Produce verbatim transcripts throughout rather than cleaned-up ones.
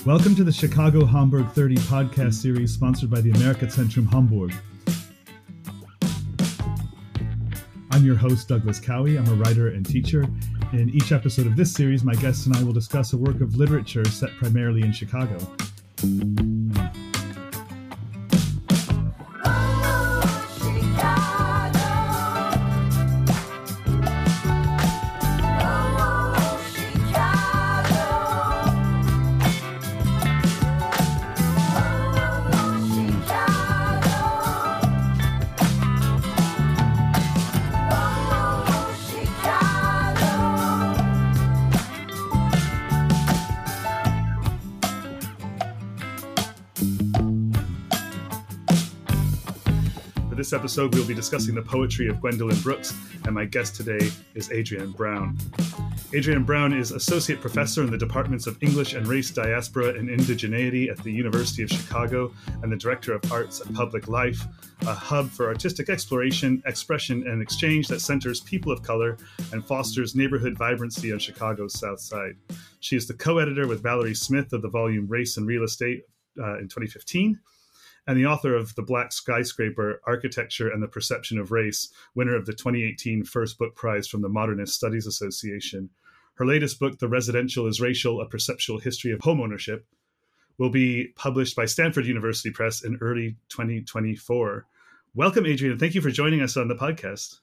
Welcome to the Chicago Hamburg thirty podcast series sponsored by the Amerika-Zentrum Hamburg. I'm your host, Douglas Cowie. I'm a writer and teacher. In each episode of this series, my guests and I will discuss a work of literature set primarily in Chicago. For this episode, we'll be discussing the poetry of Gwendolyn Brooks, and my guest today is Adrienne Brown. Adrienne Brown is Associate Professor in the Departments of English and Race, Diaspora, and Indigeneity at the University of Chicago and the Director of Arts and Public Life, a hub for artistic exploration, expression, and exchange that centers people of color and fosters neighborhood vibrancy on Chicago's South Side. She is the co-editor with Valerie Smith of the volume Race and Real Estate uh, in twenty fifteen. And the author of The Black Skyscraper, Architecture and the Perception of Race, winner of the twenty eighteen First Book Prize from the Modernist Studies Association. Her latest book, The Residential is Racial, A Perceptual History of Homeownership, will be published by Stanford University Press in early twenty twenty-four. Welcome, Adrienne. Thank you for joining us on the podcast.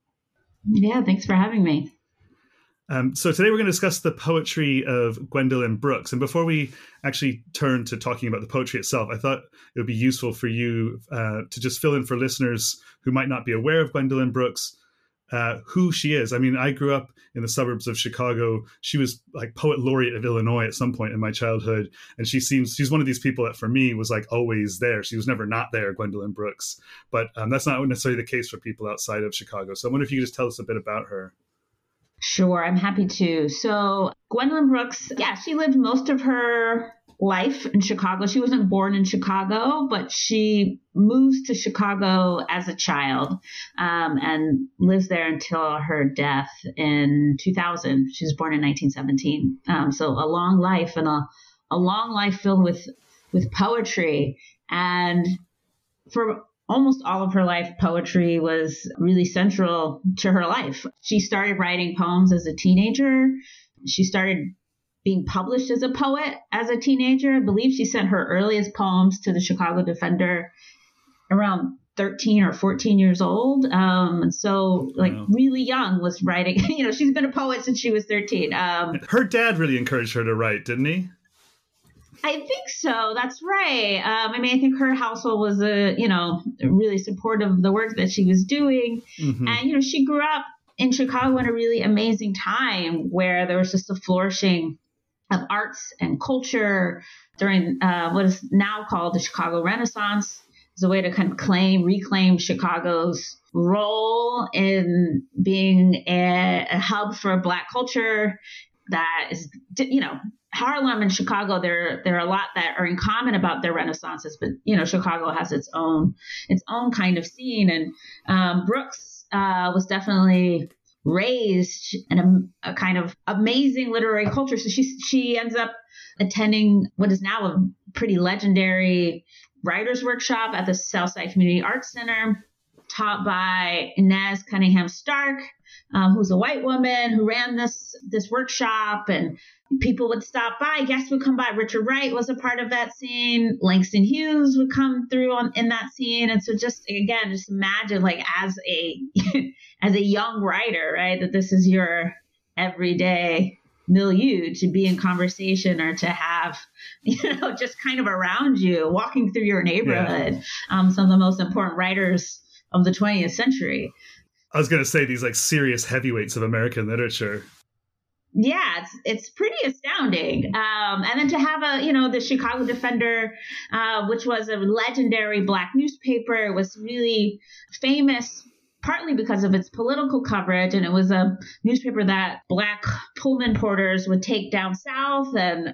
Yeah, thanks for having me. Um, so today we're going to discuss the poetry of Gwendolyn Brooks. And before we actually turn to talking about the poetry itself, I thought it would be useful for you uh, to just fill in for listeners who might not be aware of Gwendolyn Brooks, uh, who she is. I mean, I grew up in the suburbs of Chicago. She was like poet laureate of Illinois at some point in my childhood. And she seems, she's one of these people that for me was like always there. She was never not there, Gwendolyn Brooks. But um, that's not necessarily the case for people outside of Chicago. So I wonder if you could just tell us a bit about her. Sure, I'm happy to. So Gwendolyn Brooks, yeah, she lived most of her life in Chicago. She wasn't born in Chicago, but she moves to Chicago as a child um, and lives there until her death in two thousand. She was born in nineteen seventeen. Um, so a long life and a, a long life filled with, with poetry. And for almost all of her life, poetry was really central to her life. She started writing poems as a teenager. She started being published as a poet as a teenager. I believe she sent her earliest poems to the Chicago Defender around thirteen or fourteen years old. Um, and so like wow. really young was writing. You know, she's been a poet since she was thirteen. Um, her dad really encouraged her to write, didn't he? I think so. That's right. Um, I mean, I think her household was, a, you know, really supportive of the work that she was doing. Mm-hmm. And, you know, she grew up in Chicago in a really amazing time where there was just a flourishing of arts and culture during uh, what is now called the Chicago Renaissance. As a way to kind of claim, reclaim Chicago's role in being a, a hub for Black culture that is, you know, Harlem and Chicago, there there are a lot that are in common about their renaissances, but you know, Chicago has its own its own kind of scene. And um, Brooks uh, was definitely raised in a, a kind of amazing literary culture. So she she ends up attending what is now a pretty legendary writers' workshop at the Southside Community Arts Center, taught by Inez Cunningham Stark, um, who's a white woman who ran this this workshop, and people would stop by, guests would come by. Richard Wright was a part of that scene. Langston Hughes would come through on, in that scene. And so just, again, just imagine like as a, as a young writer, right, that this is your everyday milieu to be in conversation or to have, you know, just kind of around you, walking through your neighborhood. Yeah. Um, some of the most important writers of the twentieth century. I was going to say these like serious heavyweights of American literature. Yeah, it's it's pretty astounding. Um, and then to have a, you know, the Chicago Defender, uh, which was a legendary Black newspaper, was really famous partly because of its political coverage. And it was a newspaper that Black Pullman porters would take down south and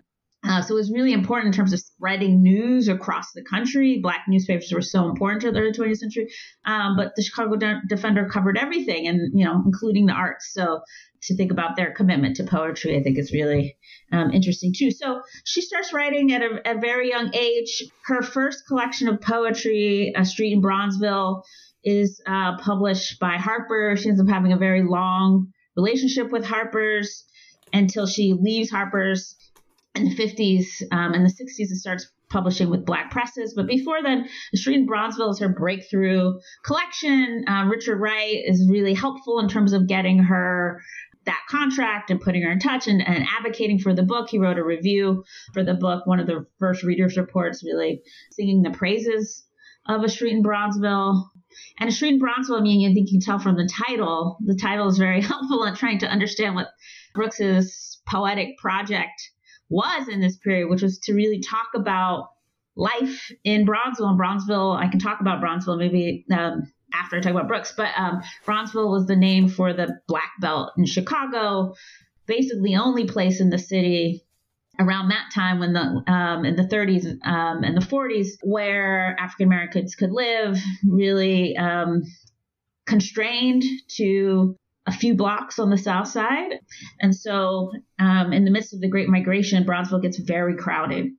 Uh, so it was really important in terms of spreading news across the country. Black newspapers were so important to the early twentieth century. Um, but the Chicago De- Defender covered everything, and, you know, including the arts. So to think about their commitment to poetry, I think is really um, interesting too. So she starts writing at a, at a very young age. Her first collection of poetry, A Street in Bronzeville, is uh, published by Harper. She ends up having a very long relationship with Harper's until she leaves Harper's in the fifties. Um, in the sixties, it starts publishing with Black presses. But before then, The Street in Bronzeville is her breakthrough collection. Uh, Richard Wright is really helpful in terms of getting her that contract and putting her in touch and, and advocating for the book. He wrote a review for the book, one of the first readers' reports, really singing the praises of A Street in Bronzeville. And A Street in Bronzeville, I mean, I think you can tell from the title, the title is very helpful in trying to understand what Brooks's poetic project was in this period, which was to really talk about life in Bronzeville. And Bronzeville, I can talk about Bronzeville maybe um, after I talk about Brooks, but um, Bronzeville was the name for the Black Belt in Chicago, basically the only place in the city around that time when the um, in the thirties um, and the forties where African Americans could live, really um, constrained to a few blocks on the south side. And so um, in the midst of the Great Migration, Bronzeville gets very crowded.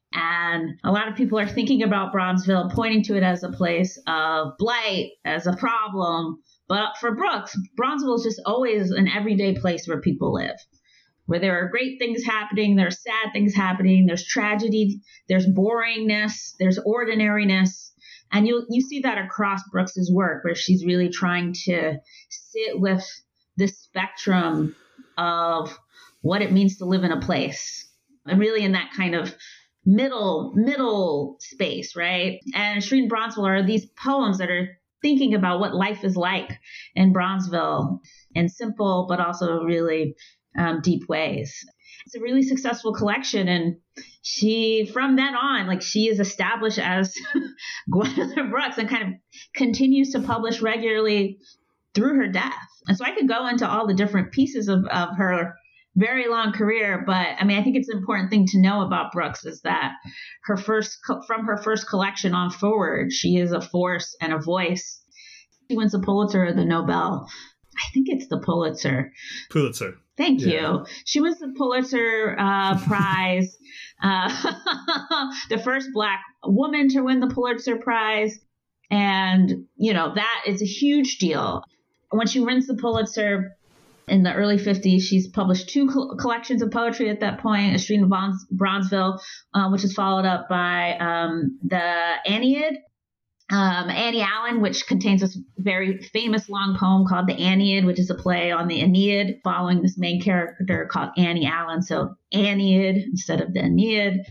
And a lot of people are thinking about Bronzeville, pointing to it as a place of blight, as a problem. But for Brooks, Bronzeville is just always an everyday place where people live, where there are great things happening, there's sad things happening, there's tragedy, there's boringness, there's ordinariness. And you you see that across Brooks's work, where she's really trying to sit with this spectrum of what it means to live in a place, and really in that kind of middle middle space, right? And Street in Bronzeville are these poems that are thinking about what life is like in Bronzeville in simple but also really um, deep ways. It's a really successful collection, and she, from then on, like she is established as Gwendolyn Brooks and kind of continues to publish regularly through her death. And so I could go into all the different pieces of, of her very long career, but I mean, I think it's an important thing to know about Brooks is that her first, from her first collection on forward, she is a force and a voice. She wins the Pulitzer or the Nobel. I think it's the Pulitzer. Pulitzer. Thank yeah. you. She was the Pulitzer uh, Prize, uh, the first Black woman to win the Pulitzer Prize. And, you know, that is a huge deal. When she wins the Pulitzer in the early fifties, she's published two co- collections of poetry at that point, A Street in Bronze- Bronzeville, uh, which is followed up by um, the Aeneid. Um, Annie Allen, which contains this very famous long poem called the Aeneid, which is a play on the Aeneid, following this main character called Annie Allen. So Aeneid instead of the Aeneid.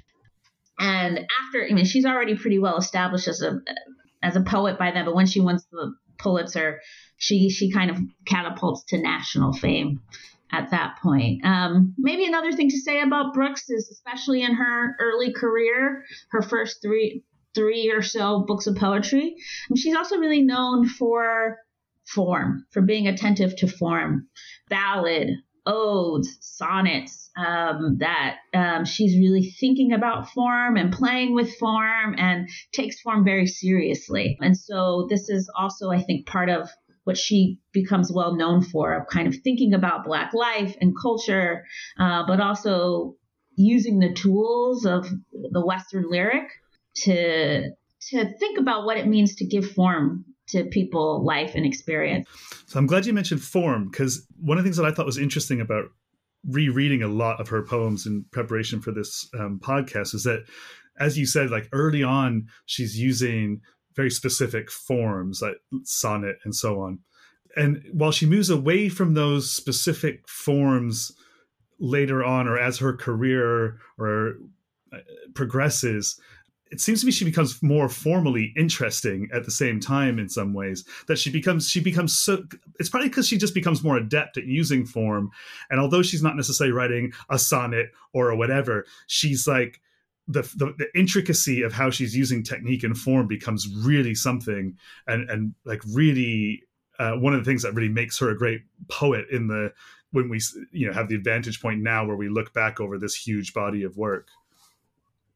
And after, I mean, she's already pretty well established as a as a poet by then, but when she wins the Pulitzer, she she kind of catapults to national fame at that point. Um, maybe another thing to say about Brooks is, especially in her early career, her first three. three or so books of poetry. And she's also really known for form, for being attentive to form, ballad, odes, sonnets, um, that um, she's really thinking about form and playing with form and takes form very seriously. And so this is also, I think, part of what she becomes well known for, of kind of thinking about Black life and culture, uh, but also using the tools of the Western lyric to to think about what it means to give form to people, life, and experience. So I'm glad you mentioned form, because one of the things that I thought was interesting about rereading a lot of her poems in preparation for this um, podcast is that, as you said, like early on, she's using very specific forms like sonnet and so on. And while she moves away from those specific forms later on, or as her career or uh, progresses, it seems to me she becomes more formally interesting at the same time in some ways, that she becomes, she becomes so, it's probably because she just becomes more adept at using form. And although she's not necessarily writing a sonnet or a whatever, she's like, the, the the intricacy of how she's using technique and form becomes really something. And, and like really uh, one of the things that really makes her a great poet in the, when we, you know, have the advantage point now where we look back over this huge body of work.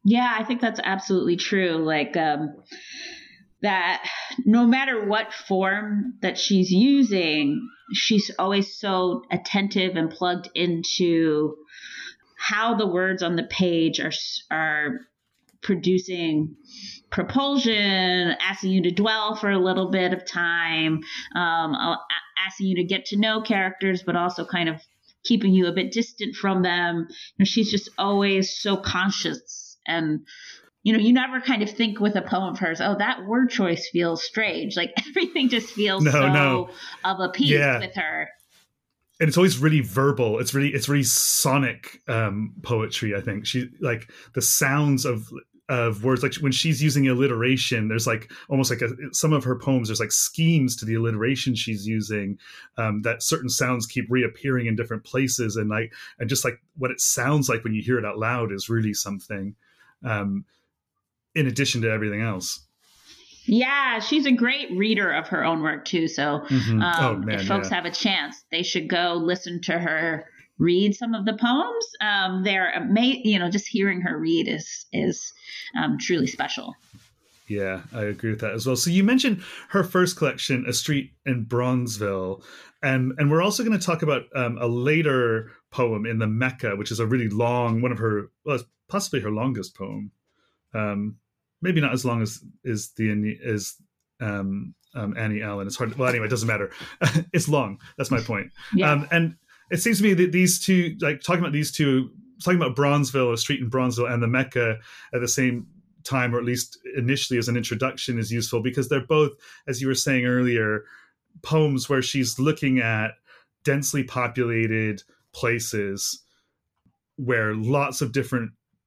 Yeah, I think that's absolutely true. Like, um, that no matter what form that she's using, she's always so attentive and plugged into how the words on the page are are producing propulsion, asking you to dwell for a little bit of time, um, asking you to get to know characters, but also kind of keeping you a bit distant from them. You know, she's just always so conscious, and you know, you never kind of think with a poem of hers, oh, that word choice feels strange. Like everything just feels no, so no. of a piece yeah. with her. And it's always really verbal. It's really, it's really sonic um, poetry. I think she like the sounds of of words. Like when she's using alliteration, there's like almost like a, some of her poems. There's like schemes to the alliteration she's using. Um, that certain sounds keep reappearing in different places, and like and just like what it sounds like when you hear it out loud is really something. Um, in addition to everything else. Yeah, she's a great reader of her own work too. So mm-hmm. um, oh, man, if folks yeah. have a chance, they should go listen to her read some of the poems. Um, they're amazing. You know, just hearing her read is is um, truly special. Yeah, I agree with that as well. So you mentioned her first collection, A Street in Bronzeville, and and we're also going to talk about um, a later poem in the Mecca, which is a really long one of her, well, possibly her longest poem. Um, maybe not as long as is the as um, um, Annie Allen. It's hard. To, well, anyway, it doesn't matter. It's long. That's my point. Yeah. Um, and it seems to me that these two, like talking about these two, talking about Bronzeville, A Street in Bronzeville, and the Mecca at the same time, or at least initially as an introduction, is useful because they're both, as you were saying earlier, poems where she's looking at densely populated places where lots of different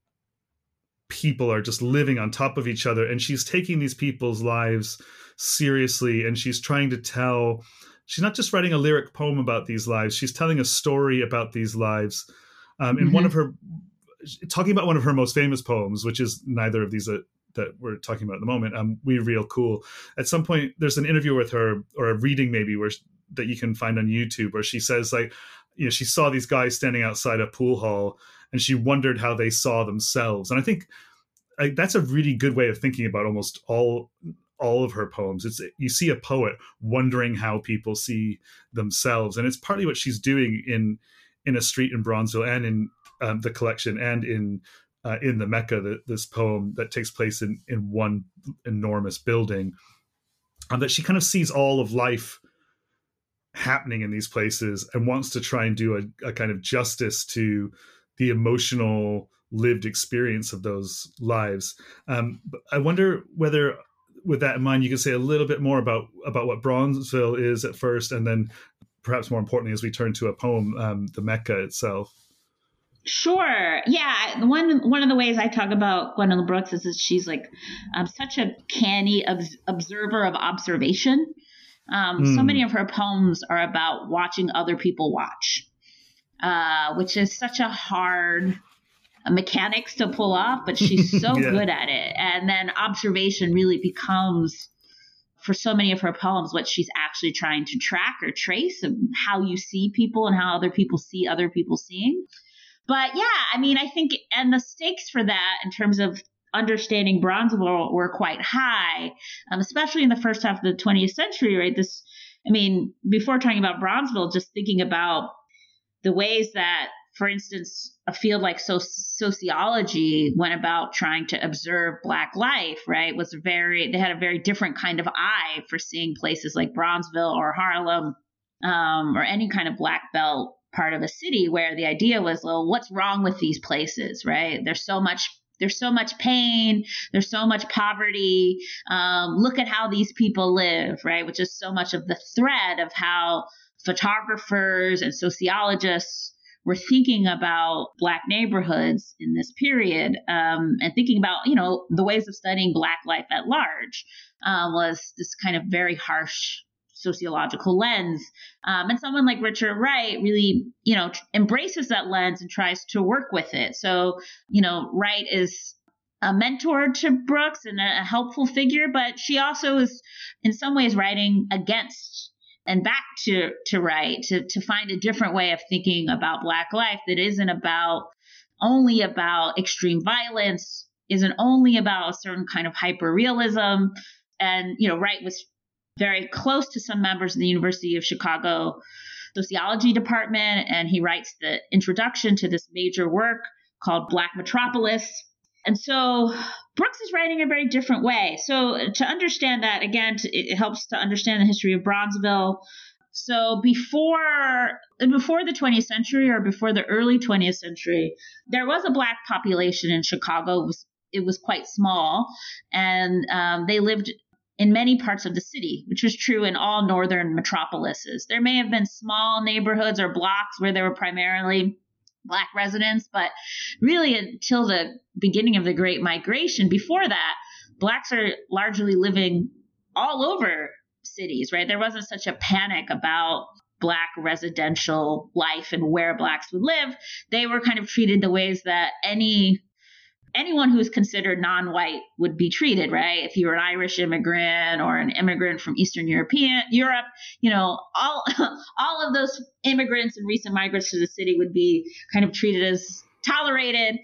people are just living on top of each other, and she's taking these people's lives seriously, and she's trying to tell, she's not just writing a lyric poem about these lives, she's telling a story about these lives. Um, in mm-hmm. one of her, talking about one of her most famous poems, which is neither of these that, that we're talking about at the moment, um, We Real Cool. At some point, there's an interview with her, or a reading maybe, where that you can find on YouTube, where she says, like, you know, she saw these guys standing outside a pool hall, and she wondered how they saw themselves. And I think I, that's a really good way of thinking about almost all all of her poems. It's you see a poet wondering how people see themselves, and it's partly what she's doing in in A Street in Bronzeville, and in um, the collection, and in uh, in the Mecca, the, this poem that takes place in in one enormous building, and that she kind of sees all of life happening in these places and wants to try and do a, a kind of justice to the emotional lived experience of those lives. Um, but I wonder whether, with that in mind, you could say a little bit more about, about what Bronzeville is at first, and then perhaps more importantly, as we turn to a poem, um, the Mecca itself. Sure. Yeah. One one of the ways I talk about Gwendolyn Brooks is that she's like um, such a canny ob- observer of observation. Um, mm. So many of her poems are about watching other people watch, uh, which is such a hard mechanics to pull off, but she's so yeah. good at it. And then observation really becomes, for so many of her poems, what she's actually trying to track or trace, and how you see people and how other people see other people seeing. But yeah, I mean, I think, and the stakes for that in terms of understanding Bronzeville were quite high, um, especially in the first half of the twentieth century, right? This, I mean, before talking about Bronzeville, just thinking about the ways that, for instance, a field like so- sociology went about trying to observe Black life, right, was very, they had a very different kind of eye for seeing places like Bronzeville or Harlem, um, or any kind of Black Belt part of a city, where the idea was, well, what's wrong with these places, right? There's so much There's so much pain. There's so much poverty. Um, look at how these people live, right? Which is so much of the thread of how photographers and sociologists were thinking about Black neighborhoods in this period, um, and thinking about, you know, the ways of studying Black life at large, uh, was this kind of very harsh sociological lens. Um, and someone like Richard Wright really, you know, tr- embraces that lens and tries to work with it. So, you know, Wright is a mentor to Brooks and a, a helpful figure, but she also is in some ways writing against and back to, to Wright to, to find a different way of thinking about Black life that isn't about only about extreme violence isn't only about a certain kind of hyper-realism. And, you know, Wright was very close to some members of the University of Chicago sociology department, and he writes the introduction to this major work called Black Metropolis. And so Brooks is writing a very different way. So to understand that, again, to, it helps to understand the history of Bronzeville. So before before the twentieth century, or before the early twentieth century, there was a Black population in Chicago. It was, it was quite small, and um, they lived in many parts of the city, which was true in all northern metropolises. There may have been small neighborhoods or blocks where there were primarily Black residents, but really until the beginning of the Great Migration, before that, Blacks are largely living all over cities, right? There wasn't such a panic about Black residential life and where Blacks would live. They were kind of treated the ways that any anyone who's considered non-white would be treated, right? If you were an Irish immigrant or an immigrant from Eastern European Europe, you know, all all of those immigrants and recent migrants to the city would be kind of treated as tolerated,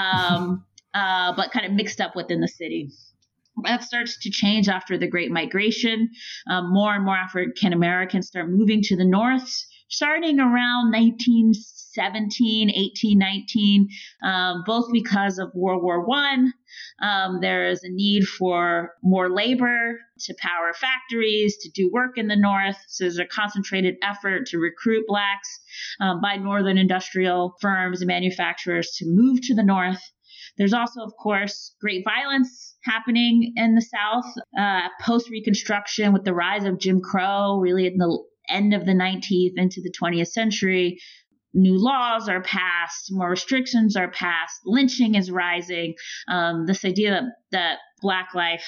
um, uh, but kind of mixed up within the city. That starts to change after the Great Migration. Um, more and more African Americans start moving to the north, starting around nineteen seventeen, eighteen nineteen, um, both because of World War One. Um, there is a need for more labor to power factories, to do work in the north. So there's a concentrated effort to recruit Blacks um, by northern industrial firms and manufacturers to move to the north. There's also, of course, great violence happening in the South, uh, post-Reconstruction with the rise of Jim Crow, really in the end of the nineteenth into the twentieth century. New laws are passed, more restrictions are passed, lynching is rising. Um, this idea that, that Black life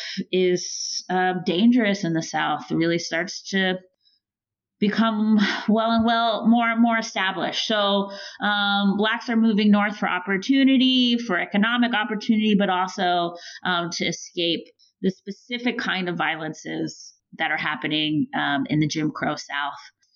is uh, dangerous in the South really starts to become well and well more and more established. So um, Blacks are moving north for opportunity, for economic opportunity, but also um, to escape the specific kind of violences that are happening um, in the Jim Crow South.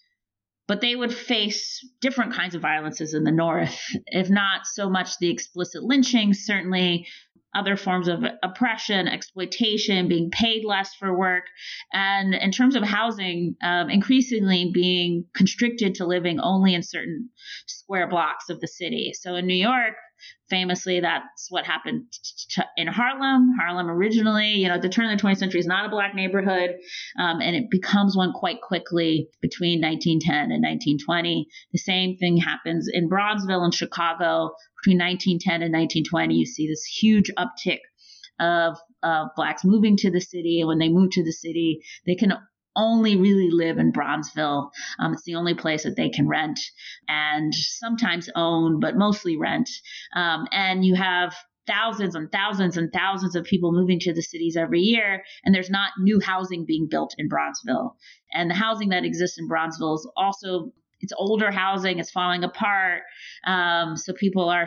But they would face different kinds of violences in the north, if not so much the explicit lynching, certainly other forms of oppression, exploitation, being paid less for work, and in terms of housing, um, increasingly being constricted to living only in certain square blocks of the city. So in New York, famously, that's what happened t- t- in Harlem. Harlem originally, you know, at the turn of the twentieth century is not a Black neighborhood, um, and it becomes one quite quickly between nineteen ten and nineteen twenty. The same thing happens in Bronzeville and Chicago. Between nineteen ten and nineteen twenty, you see this huge uptick of, of Blacks moving to the city. And when they move to the city, they can only really live in Bronzeville. Um, it's the only place that they can rent and sometimes own, but mostly rent. Um, and you have thousands and thousands and thousands of people moving to the cities every year, and there's not new housing being built in Bronzeville. And the housing that exists in Bronzeville is also, it's older housing, it's falling apart. Um, so people are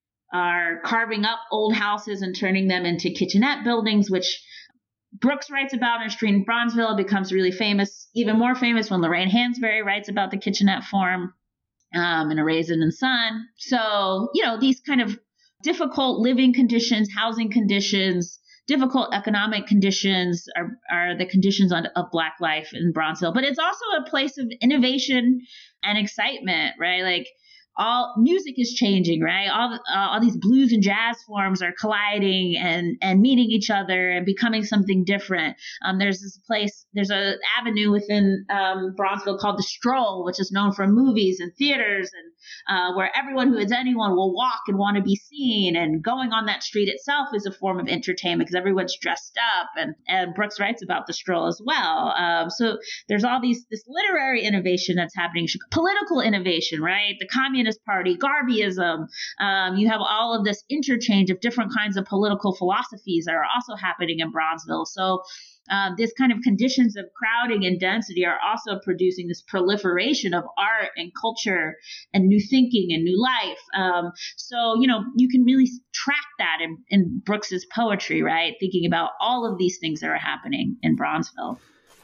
are carving up old houses and turning them into kitchenette buildings, which Brooks writes about in A Street in Bronzeville. It becomes really famous, even more famous when Lorraine Hansberry writes about the kitchenette form um, in A Raisin in the Sun. So, you know, these kind of difficult living conditions, housing conditions, difficult economic conditions are, are the conditions on, of Black life in Bronzeville. But it's also a place of innovation and excitement, right? Like, all music is changing, right? All uh, all these blues and jazz forms are colliding and and meeting each other and becoming something different. Um, there's this place, there's a avenue within um, Bronzeville called the Stroll, which is known for movies and theaters, and uh, where everyone who is anyone will walk and want to be seen. And going on that street itself is a form of entertainment because everyone's dressed up. And and Brooks writes about the Stroll as well. Um, so there's all these this literary innovation that's happening, political innovation, right? The Communist Party, Garveyism. Um, you have all of this interchange of different kinds of political philosophies that are also happening in Bronzeville. So um, this kind of conditions of crowding and density are also producing this proliferation of art and culture and new thinking and new life. Um, so, you know, you can really track that in, in Brooks's poetry, right? Thinking about all of these things that are happening in Bronzeville.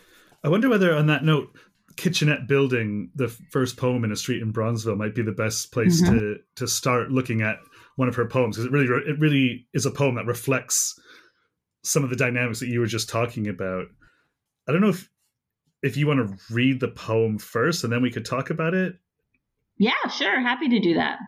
I wonder whether on that note, Kitchenette Building, the first poem in A Street in Bronzeville, might be the best place mm-hmm. to to start looking at one of her poems, because it really it really is a poem that reflects some of the dynamics that you were just talking about. I don't know if if you want to read the poem first and then we could talk about it. Yeah, sure. Happy to do that.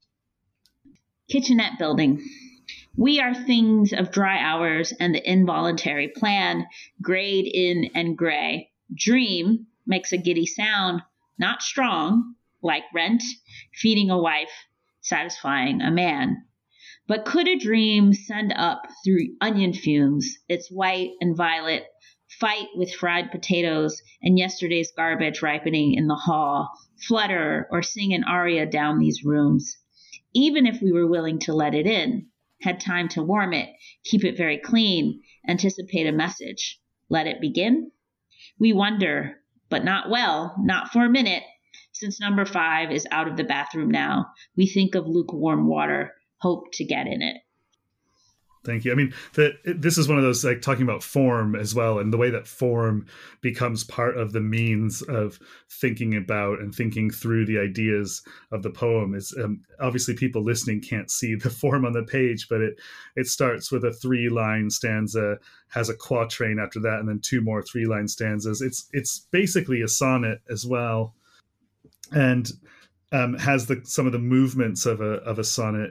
Kitchenette building. We are things of dry hours and the involuntary plan, grayed in and gray. Dream makes a giddy sound, not strong, like rent, feeding a wife, satisfying a man. But could a dream send up through onion fumes, its white and violet, fight with fried potatoes and yesterday's garbage ripening in the hall, flutter or sing an aria down these rooms? Even if we were willing to let it in, had time to warm it, keep it very clean, anticipate a message, let it begin? We wonder, but not well, not for a minute. Since number five is out of the bathroom now, we think of lukewarm water, hope to get in it. Thank you. I mean, the, this is one of those, like, talking about form as well, and the way that form becomes part of the means of thinking about and thinking through the ideas of the poem is um, obviously people listening can't see the form on the page, but it it starts with a three-line stanza, has a quatrain after that, and then two more three-line stanzas. It's it's basically a sonnet as well, and um, has the some of the movements of a of a sonnet,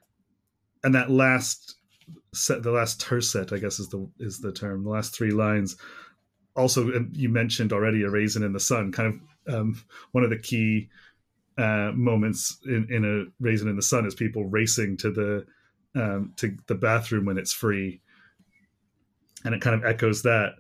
and that last. Set, the last tercet, I guess is the is the term. The last three lines. Also, you mentioned already a raisin in the sun. Kind of um, one of the key uh, moments in, in a raisin in the sun is people racing to the um, to the bathroom when it's free, and it kind of echoes that.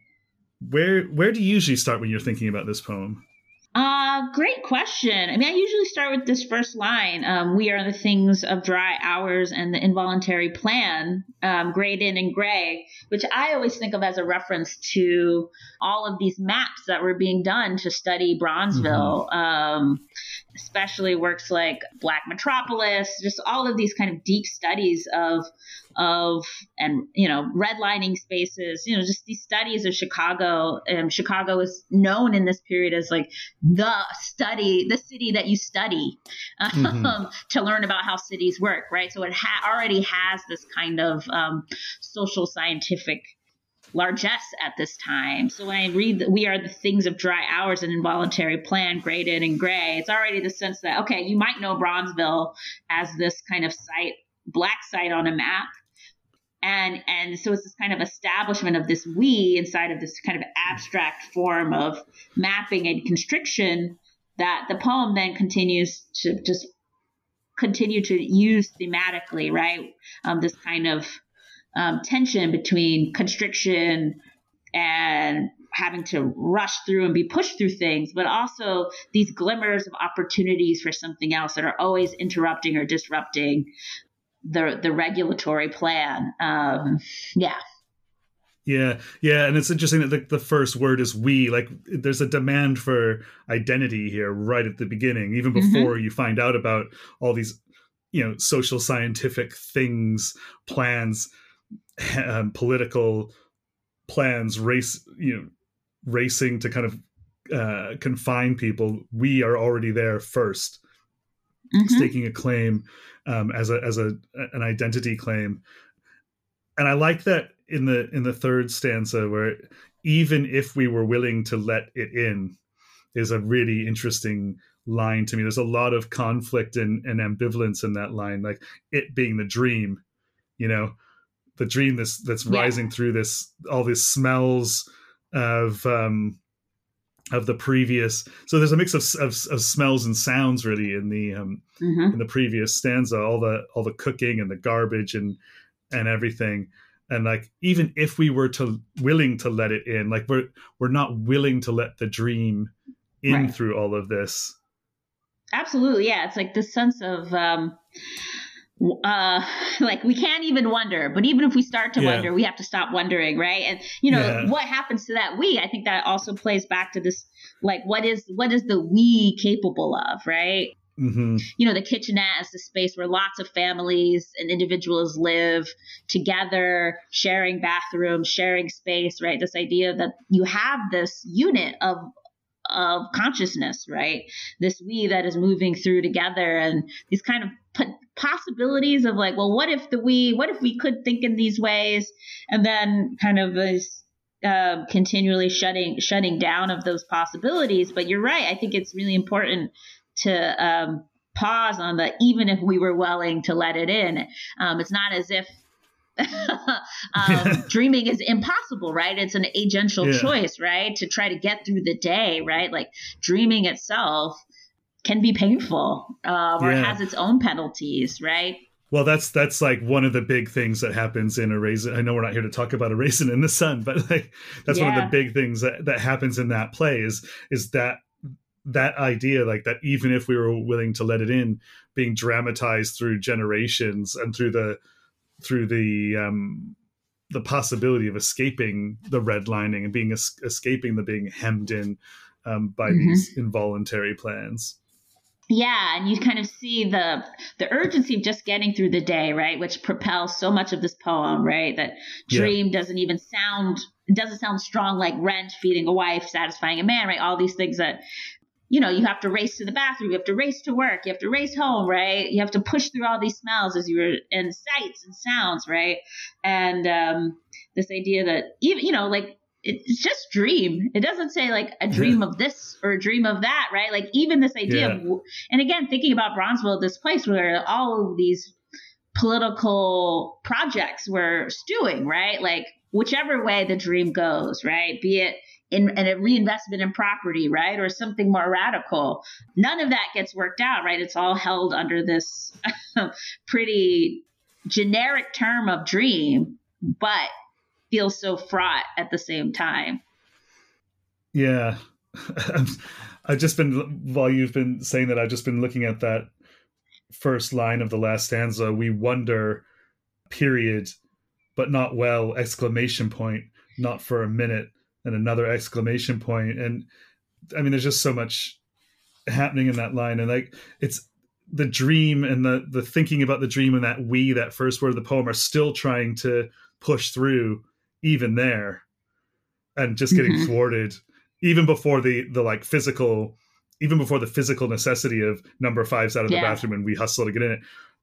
Where where do you usually start when you're thinking about this poem? Uh, great question. I mean, I usually start with this first line. Um, we are the things of dry hours and the involuntary plan, um, grayed in and gray, which I always think of as a reference to all of these maps that were being done to study Bronzeville, mm-hmm. um, especially works like Black Metropolis, just all of these kind of deep studies of of and you know redlining spaces, you know just these studies of Chicago. Um, Chicago is known in this period as like the study, the city that you study um, mm-hmm. to learn about how cities work, right? So it ha- already has this kind of um, social scientific largesse at this time. So when I read that we are the things of dry hours and involuntary plan, grayed in and gray, it's already the sense that, okay, you might know Bronzeville as this kind of site, black site on a map. And and so it's this kind of establishment of this we inside of this kind of abstract form of mapping and constriction that the poem then continues to just continue to use thematically, right? Um, this kind of um, tension between constriction and having to rush through and be pushed through things, but also these glimmers of opportunities for something else that are always interrupting or disrupting the the regulatory plan. Um, yeah. Yeah. Yeah. And it's interesting that the, the first word is we. Like, there's a demand for identity here right at the beginning, even before mm-hmm. you find out about all these, you know, social scientific things, plans, um, political plans, race, you know, racing to kind of uh, confine people. We are already there first. Mm-hmm. Staking a claim um, as a as a an identity claim, and I like that in the in the third stanza where even if we were willing to let it in is a really interesting line to me. There's a lot of conflict and, and ambivalence in that line, like it being the dream, you know, the dream that's that's yeah. rising through this all these smells of. Um, of the previous, so there's a mix of, of, of smells and sounds really in the um, mm-hmm. in the previous stanza, all the all the cooking and the garbage and and everything, and like even if we were to willing to let it in, like we're we're not willing to let the dream in right. through all of this. Absolutely, yeah, it's like this sense of. Um... Uh, like we can't even wonder, but even if we start to yeah. wonder, we have to stop wondering, right? And you know yeah. what happens to that we? I think that also plays back to this, like what is what is the we capable of, right? Mm-hmm. You know, the kitchenette is the space where lots of families and individuals live together, sharing bathrooms, sharing space, right? This idea that you have this unit of of consciousness, right? This we that is moving through together, and these kind of possibilities of like, well, what if the we, what if we could think in these ways, and then kind of this uh, continually shutting shutting down of those possibilities. But you're right. I think it's really important to um, pause on the even if we were willing to let it in. Um, it's not as if um, dreaming is impossible, right? It's an agential yeah. choice, right? To try to get through the day, right? Like dreaming itself can be painful uh, or yeah. it has its own penalties, right? Well, that's that's like one of the big things that happens in A Raisin. I know we're not here to talk about A Raisin in the Sun, but like that's yeah. one of the big things that, that happens in that play is is that that idea, like that even if we were willing to let it in, being dramatized through generations and through the through the um, the possibility of escaping the redlining and being es- escaping the being hemmed in um, by mm-hmm. these involuntary plans. Yeah, and you kind of see the the urgency of just getting through the day, right? Which propels so much of this poem, right? That dream yeah. doesn't even sound it doesn't sound strong like rent, feeding a wife, satisfying a man, right? All these things that, you know, you have to race to the bathroom, you have to race to work, you have to race home, right? You have to push through all these smells as you were in sights and sounds, right? And um, this idea that even, you know, like it's just dream. It doesn't say like a dream yeah. of this or a dream of that, right? Like even this idea yeah. of, and again, thinking about Bronzeville, this place where all of these political projects were stewing, right? Like whichever way the dream goes, right? Be it in, in a reinvestment in property, right? Or something more radical. None of that gets worked out, right? It's all held under this pretty generic term of dream, but feels so fraught at the same time. Yeah. I've just been, while you've been saying that, I've just been looking at that first line of the last stanza. We wonder, period, but not well, exclamation point, not for a minute, and another exclamation point. And I mean, there's just so much happening in that line. And like, it's the dream and the, the thinking about the dream and that we, that first word of the poem, are still trying to push through even there and just getting mm-hmm. thwarted even before the the like physical even before the physical necessity of number five's out of yeah. the bathroom and we hustle to get in it.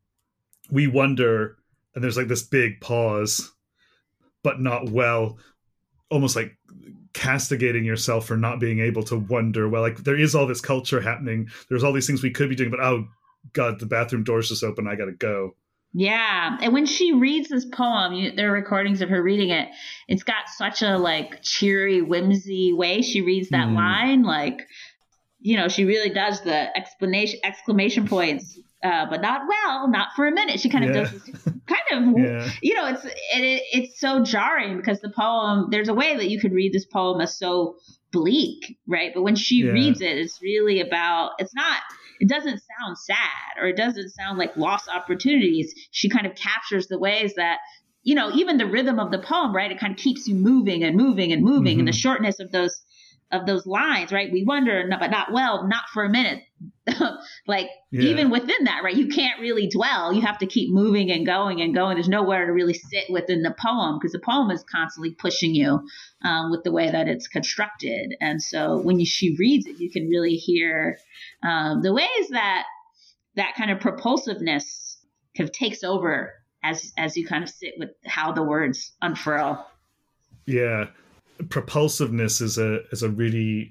We wonder, and there's like this big pause, but not well, almost like castigating yourself for not being able to wonder well. Like there is all this culture happening, there's all these things we could be doing, but oh god, the bathroom door's just open, I gotta go. Yeah. And when she reads this poem, you, there are recordings of her reading it. It's got such a like cheery, whimsy way she reads that mm. line. Like, you know, she really does the explanation, exclamation points, uh, but not well, not for a minute. She kind of yeah. does this kind of, yeah. you know, it's, it, it, it's so jarring because the poem, there's a way that you could read this poem as so bleak, right? But when she yeah. reads it, it's really about, it's not, it doesn't sound sad or it doesn't sound like lost opportunities. She kind of captures the ways that, you know, even the rhythm of the poem, right? It kind of keeps you moving and moving and moving mm-hmm. and the shortness of those, of those lines, right? We wonder, but not well, not for a minute. Like yeah. even within that, right? You can't really dwell. You have to keep moving and going and going. There's nowhere to really sit within the poem because the poem is constantly pushing you um, with the way that it's constructed. And so when you, she reads it, you can really hear um, the ways that that kind of propulsiveness kind of takes over as as you kind of sit with how the words unfurl. Yeah, propulsiveness is a is a really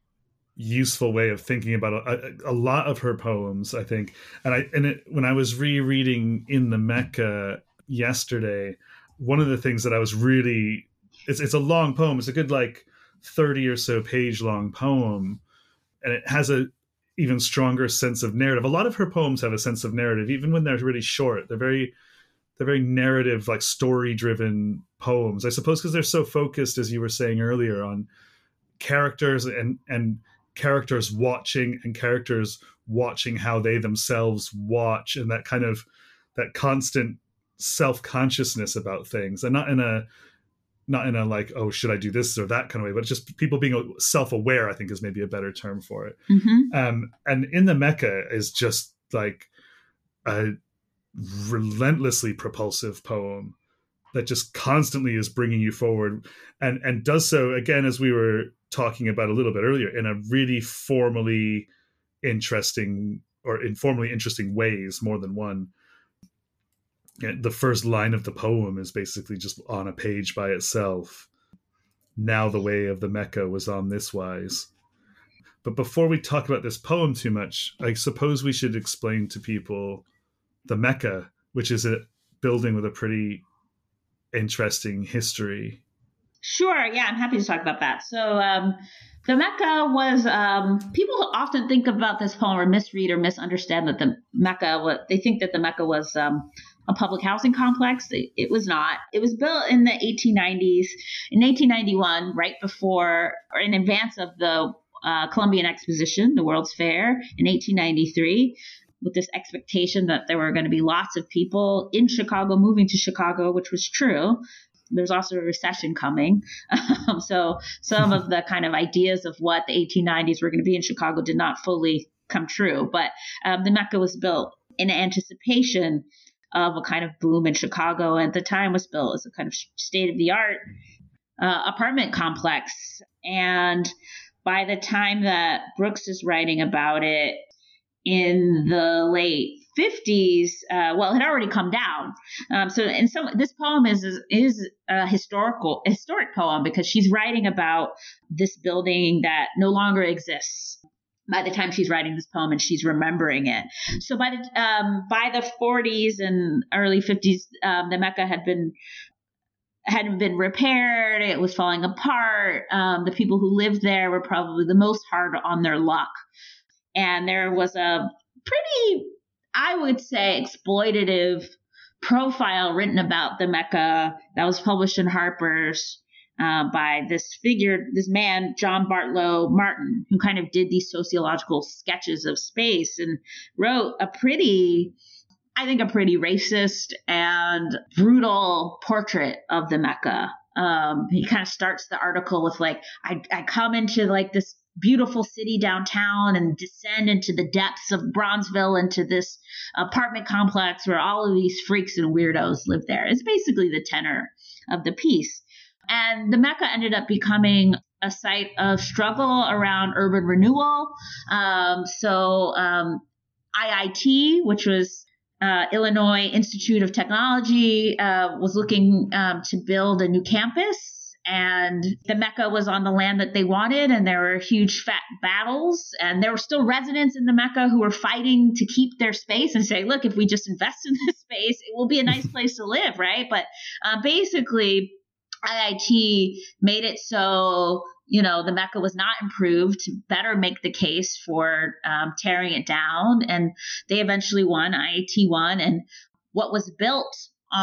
useful way of thinking about a, a, a lot of her poems, I think. And I and it, when I was rereading In the Mecca yesterday, one of the things that I was really it's it's a long poem. It's a good like thirty or so page long poem, and it has a even stronger sense of narrative. A lot of her poems have a sense of narrative, even when they're really short. They're very they're very narrative, like story driven poems, I suppose, because they're so focused, as you were saying earlier, on characters and and characters watching and characters watching how they themselves watch, and that kind of that constant self-consciousness about things, and not in a not in a like, oh, should I do this or that kind of way, but just people being self-aware, I think is maybe a better term for it. Mm-hmm. Um, and In the Mecca is just like a relentlessly propulsive poem that just constantly is bringing you forward, and and does so, again, as we were talking about a little bit earlier, in a really formally interesting or informally interesting ways, more than one. the first line of the poem is basically just on a page by itself. Now the way of the Mecca was on this wise. But before we talk about this poem too much, I suppose we should explain to people the Mecca, which is a building with a pretty interesting history. Sure. Yeah, I'm happy to talk about that. So um, the Mecca was, um, people often think about this poem or misread or misunderstand that the Mecca, what they think that the Mecca was um, a public housing complex. It, it was not. It was built in the eighteen nineties, in eighteen ninety-one, right before or in advance of the uh, Columbian Exposition, the World's Fair in eighteen ninety-three, with this expectation that there were going to be lots of people in Chicago moving to Chicago, which was true. There's also a recession coming. Um, so some of the kind of ideas of what the eighteen nineties were going to be in Chicago did not fully come true. But um, the Mecca was built in anticipation of a kind of boom in Chicago. And at the time was built as a kind of state-of-the-art uh, apartment complex. And by the time that Brooks is writing about it in the late fifties, uh, well, it had already come down. Um, so, and so this poem is, is is a historical historic poem because she's writing about this building that no longer exists by the time she's writing this poem, and she's remembering it. So by the um, by the forties and early fifties, um, the Mecca had been hadn't been repaired. It was falling apart. Um, the people who lived there were probably the most hard on their luck. And there was a pretty, I would say, exploitative profile written about the Mecca that was published in Harper's uh, by this figure, this man, John Bartlow Martin, who kind of did these sociological sketches of space and wrote a pretty, I think, a pretty racist and brutal portrait of the Mecca. Um, he kind of starts the article with like, I, I come into like this beautiful city downtown and descend into the depths of Bronzeville, into this apartment complex where all of these freaks and weirdos live there. It's basically the tenor of the piece. And the Mecca ended up becoming a site of struggle around urban renewal. Um, so um, I I T, which was uh, Illinois Institute of Technology, uh, was looking um, to build a new campus. And the Mecca was on the land that they wanted, and there were huge fat battles, and there were still residents in the Mecca who were fighting to keep their space and say, look, if we just invest in this space, it will be a nice place to live, right? But uh, basically, I I T made it so, you know, the Mecca was not improved to better make the case for um, tearing it down, and they eventually won. I I T won, and what was built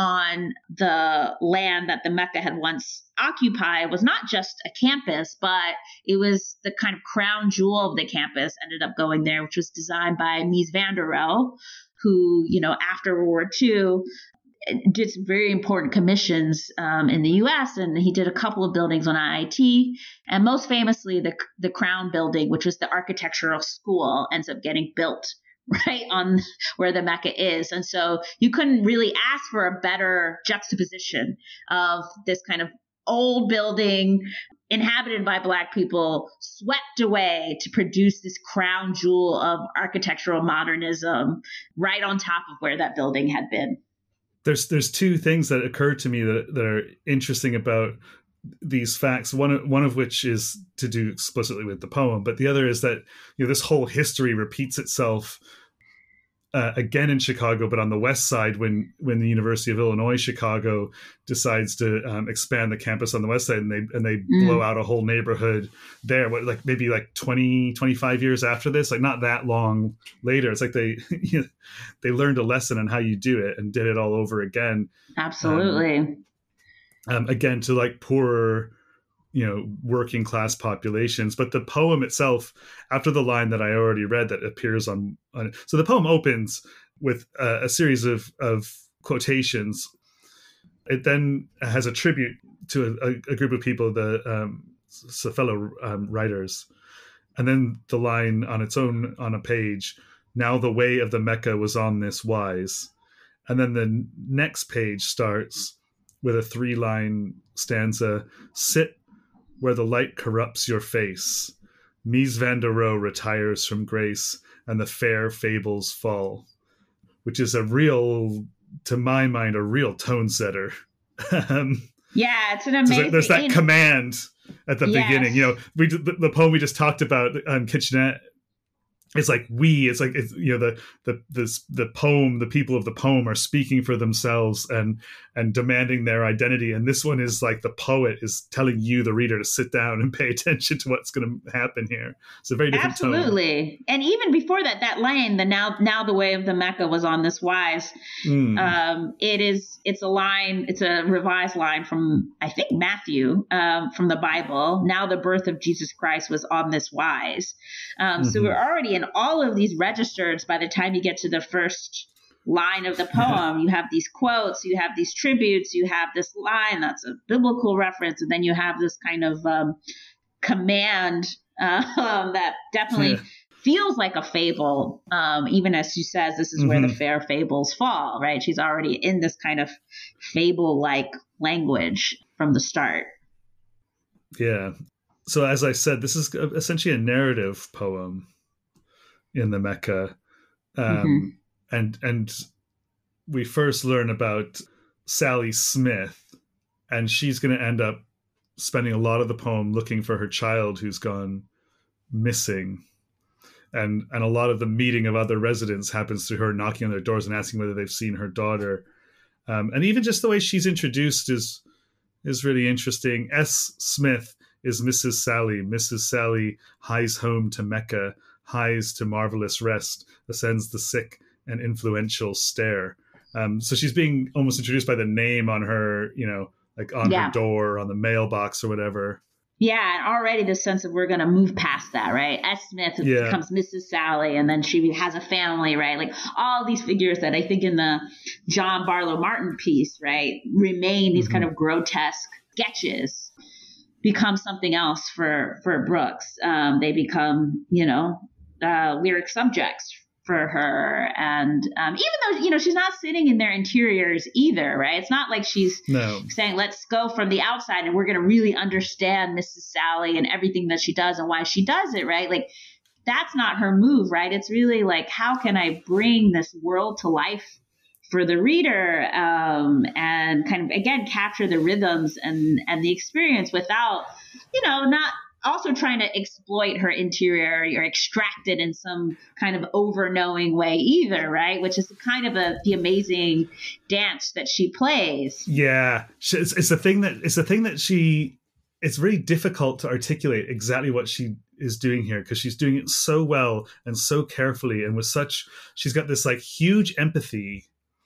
on the land that the Mecca had once occupied was not just a campus, but it was the kind of crown jewel of the campus ended up going there, which was designed by Mies van der Rohe, who, you know, after World War Two did some very important commissions um, in the U S, and he did a couple of buildings on I I T, and most famously the the Crown Building, which was the architectural school, ends up getting built right on where the Mecca is. And so you couldn't really ask for a better juxtaposition of this kind of old building inhabited by Black people swept away to produce this crown jewel of architectural modernism right on top of where that building had been. There's there's two things that occurred to me that, that are interesting about these facts, one one of which is to do explicitly with the poem, but the other is that, you know, this whole history repeats itself uh, again in Chicago, but on the west side when when the University of Illinois Chicago decides to um, expand the campus on the west side, and they and they mm. blow out a whole neighborhood there. What, like maybe like twenty, twenty-five years after this, like not that long later. It's like they you know, they learned a lesson on how you do it and did it all over again. Absolutely. Um, Um, again, to like poorer, you know, working class populations. But the poem itself, after the line that I already read that appears on, on so the poem opens with uh, a series of, of quotations. It then has a tribute to a, a group of people, the um, fellow um, writers. And then the line on its own on a page, now the way of the Mecca was on this wise. And then the next page starts with a three-line stanza, sit where the light corrupts your face. Mies van der Rohe retires from grace, and the fair fables fall, which is a real to my mind, a real tone setter. um, yeah, it's an amazing. There's that and, command at the yes. beginning. You know, we the, the poem we just talked about, um, Kitchenette. It's like we, it's like, it's, you know, the, the, this, the poem, the people of the poem are speaking for themselves and, and demanding their identity. And this one is like the poet is telling you, the reader, to sit down and pay attention to what's going to happen here. It's a very different Absolutely. tone. And even before that, that line, the now, now the way of the Mecca was on this wise. Mm. Um, it is, it's a line, it's a revised line from, I think, Matthew, um, from the Bible. Now the birth of Jesus Christ was on this wise. Um, mm-hmm. So we're already in all of these registers. By the time you get to the first line of the poem, you have these quotes, you have these tributes, you have this line that's a biblical reference, and then you have this kind of um, command uh, um, that definitely yeah. feels like a fable. Um, even as she says, this is mm-hmm. where the fair fables fall, right? She's already in this kind of fable-like language from the start. Yeah. So as I said, this is essentially a narrative poem in the Mecca. Um, mm-hmm. and and we first learn about Sally Smith, and she's going to end up spending a lot of the poem looking for her child who's gone missing. And and a lot of the meeting of other residents happens through her knocking on their doors and asking whether they've seen her daughter. Um, and even just the way she's introduced is is really interesting. S. Smith is Missus Sally. Missus Sally hies home to Mecca, hies to marvelous rest, ascends the sick and influential stair. Um, so she's being almost introduced by the name on her, you know, like on yeah. her door, on the mailbox or whatever. Yeah, and already the sense of we're going to move past that, right? S. Smith yeah. becomes Missus Sally, and then she has a family, right? Like all these figures that I think in the John Barlow Martin piece, right, remain these mm-hmm. kind of grotesque sketches, become something else for, for Brooks. Um, they become, you know, uh, lyric subjects for her. And um, even though, you know, she's not sitting in their interiors either, right? It's not like she's no. saying, let's go from the outside and we're going to really understand Missus Sally and everything that she does and why she does it, right? Like, that's not her move, right? It's really like, how can I bring this world to life for the reader, um, and kind of, again, capture the rhythms and, and the experience without, you know, not also trying to exploit her interior or extract it in some kind of over-knowing way either, right? Which is kind of a, the amazing dance that she plays. Yeah. It's, it's the thing that, it's the thing that she, it's really difficult to articulate exactly what she is doing here, because she's doing it so well and so carefully and with such, she's got this like huge empathy.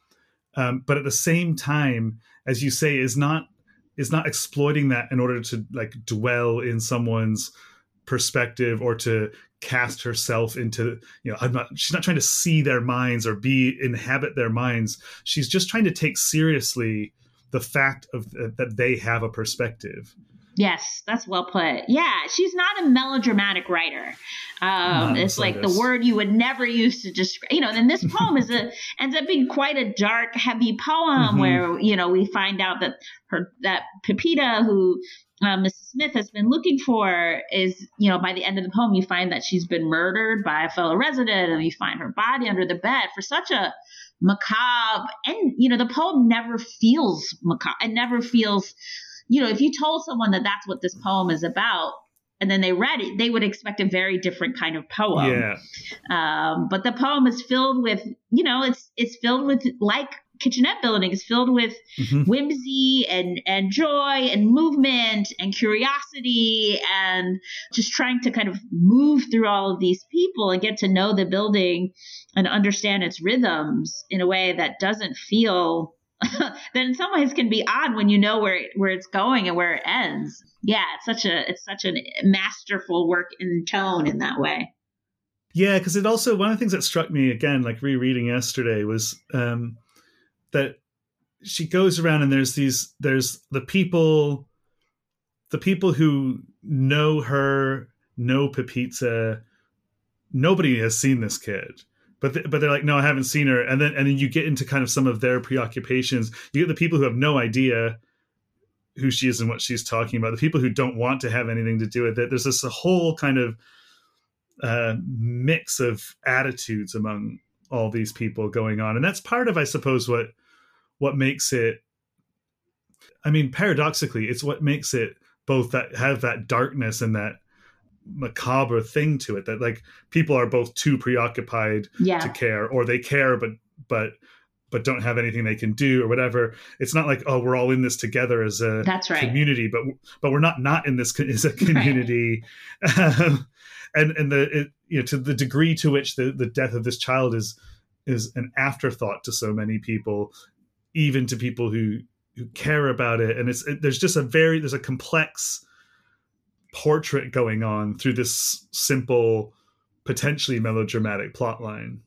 Um, but at the same time, as you say, is not is not exploiting that in order to like dwell in someone's perspective or to cast herself into, you know, I'm not, she's not trying to see their minds or be inhabit their minds. She's just trying to take seriously the fact of uh, that they have a perspective. Yes, that's well put. Yeah, she's not a melodramatic writer. Um, it's like the word you would never use to describe, you know, and this poem is a, ends up being quite a dark, heavy poem mm-hmm. where, you know, we find out that her, that Pepita, who uh, Missus Smith has been looking for is, you know, by the end of the poem, you find that she's been murdered by a fellow resident and you find her body under the bed for such a macabre. And, you know, the poem never feels macabre. It never feels, you know, if you told someone that that's what this poem is about and then they read it, they would expect a very different kind of poem. Yeah. Um, but the poem is filled with, you know, it's it's filled with, like Kitchenette Building, is filled with mm-hmm. whimsy and, and joy and movement and curiosity and just trying to kind of move through all of these people and get to know the building and understand its rhythms in a way that doesn't feel that in some ways can be odd when you know where it, where it's going and where it ends. Yeah, it's such a it's such a masterful work in tone in that way. Yeah, because it also, one of the things that struck me again, like rereading yesterday, was um, that she goes around and there's these there's the people, the people who know her, know Pepita. Nobody has seen this kid. But th- but they're like, no, I haven't seen her. And then and then you get into kind of some of their preoccupations. You get the people who have no idea who she is and what she's talking about. The people who don't want to have anything to do with it. There's this a whole kind of uh, mix of attitudes among all these people going on. And that's part of, I suppose, what what makes it, I mean, paradoxically, it's what makes it both that have that darkness and that macabre thing to it, that like people are both too preoccupied yeah. to care, or they care but but but don't have anything they can do or whatever. It's not like, oh, we're all in this together as a That's right. community, but but we're not not in this as a community. Right. Um, and and the it, you know, to the degree to which the the death of this child is is an afterthought to so many people, even to people who who care about it. And it's it, there's just a very there's a complex portrait going on through this simple, potentially melodramatic plot line.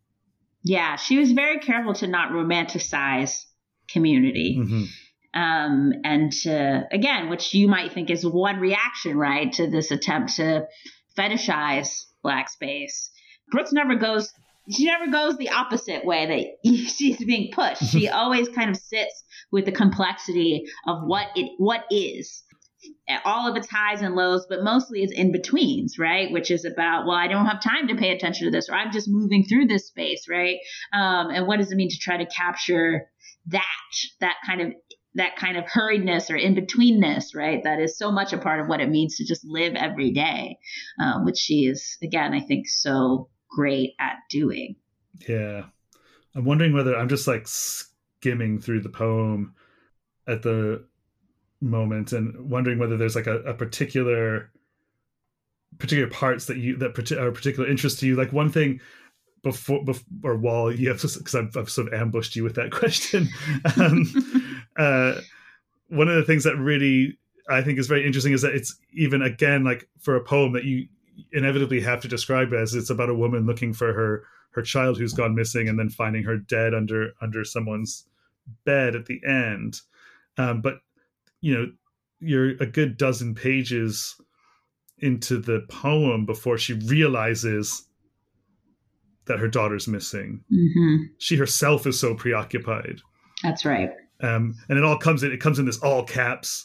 Yeah, she was very careful to not romanticize community. Mm-hmm. Um, and to, again, which you might think is one reaction, right, to this attempt to fetishize Black space. Brooks never goes, she never goes the opposite way that she's being pushed. She always kind of sits with the complexity of what it what is. All of its highs and lows, but mostly its in-betweens, right? Which is about, well, I don't have time to pay attention to this, or I'm just moving through this space, right? Um, and what does it mean to try to capture that, that kind of, that kind of hurriedness or in-betweenness, right? That is so much a part of what it means to just live every day, um, which she is, again, I think so great at doing. Yeah. I'm wondering whether I'm just like skimming through the poem at the moment and wondering whether there's like a, a particular particular parts that you that are particular interest to you. Like one thing before, before or while you have to, because I've, I've sort of ambushed you with that question. um, uh, one of the things that really I think is very interesting is that it's even again like for a poem that you inevitably have to describe as it's about a woman looking for her her child who's gone missing and then finding her dead under under someone's bed at the end. Um, but you know, you're a good dozen pages into the poem before she realizes that her daughter's missing. Mm-hmm. She herself is so preoccupied. That's right. Um, and it all comes in, it comes in this all caps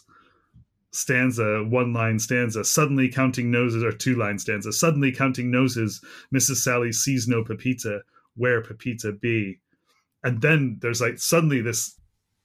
stanza, one line stanza, suddenly counting noses, or two line stanza, suddenly counting noses, Missus Sally sees no Pepita, where Pepita be? And then there's like suddenly this,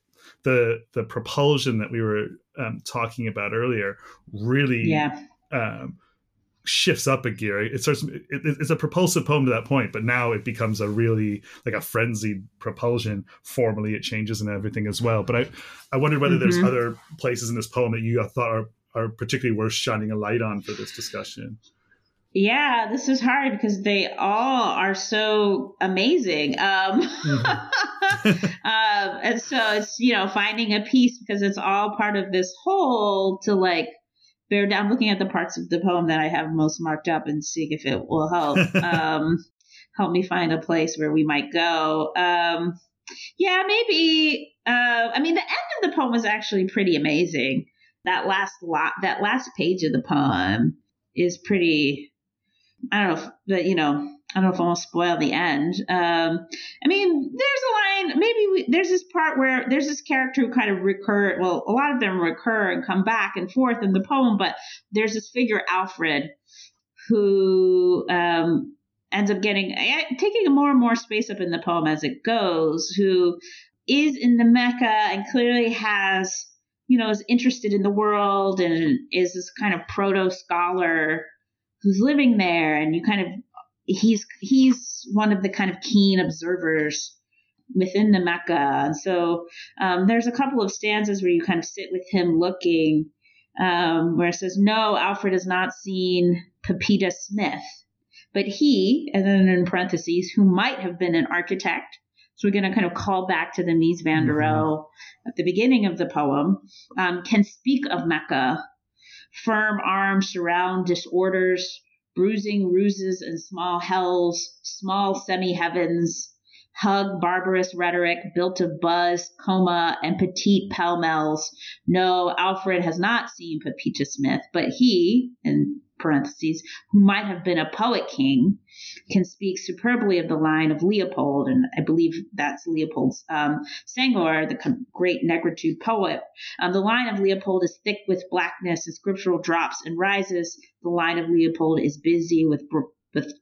the the propulsion that we were um, talking about earlier really yeah. um, shifts up a gear. It starts. It, it's a propulsive poem to that point, but now it becomes a really like a frenzied propulsion. Formally, it changes and everything as well. But I, I wondered whether mm-hmm. there's other places in this poem that you thought are are particularly worth shining a light on for this discussion. Yeah, this is hard because they all are so amazing. Um, mm-hmm. um, and so it's, you know, finding a piece because it's all part of this whole to like bear down, looking at the parts of the poem that I have most marked up and seeing if it will help, um, help me find a place where we might go. Um, yeah, maybe. Uh, I mean, the end of the poem is actually pretty amazing. That last lot, that last page of the poem is pretty, I don't know, if, but you know, I don't know if I want to spoil the end. Um, I mean, there's a line, maybe we, there's this part where there's this character who kind of recur, well, a lot of them recur and come back and forth in the poem, but there's this figure, Alfred, who um, ends up getting, taking more and more space up in the poem as it goes, who is in the Mecca and clearly has, you know, is interested in the world and is this kind of proto-scholar who's living there, and you kind of, he's, he's one of the kind of keen observers within the Mecca. And so um, there's a couple of stanzas where you kind of sit with him looking, um, where it says, no, Alfred has not seen Pepita Smith, but he, and then in parentheses, who might have been an architect. So we're going to kind of call back to the Mies van der Rohe mm-hmm. at the beginning of the poem, um, can speak of Mecca. Firm arms surround disorders, bruising ruses and small hells, small semi-heavens, hug barbarous rhetoric built of buzz, coma, and petite pell-mells. No, Alfred has not seen Pepita Smith, but he, in parentheses, who might have been a poet king, can speak superbly of the line of Leopold, and I believe that's Leopold's um, Senghor, the great negritude poet. Um, the line of Leopold is thick with blackness and scriptural drops and rises. The line of Leopold is busy with with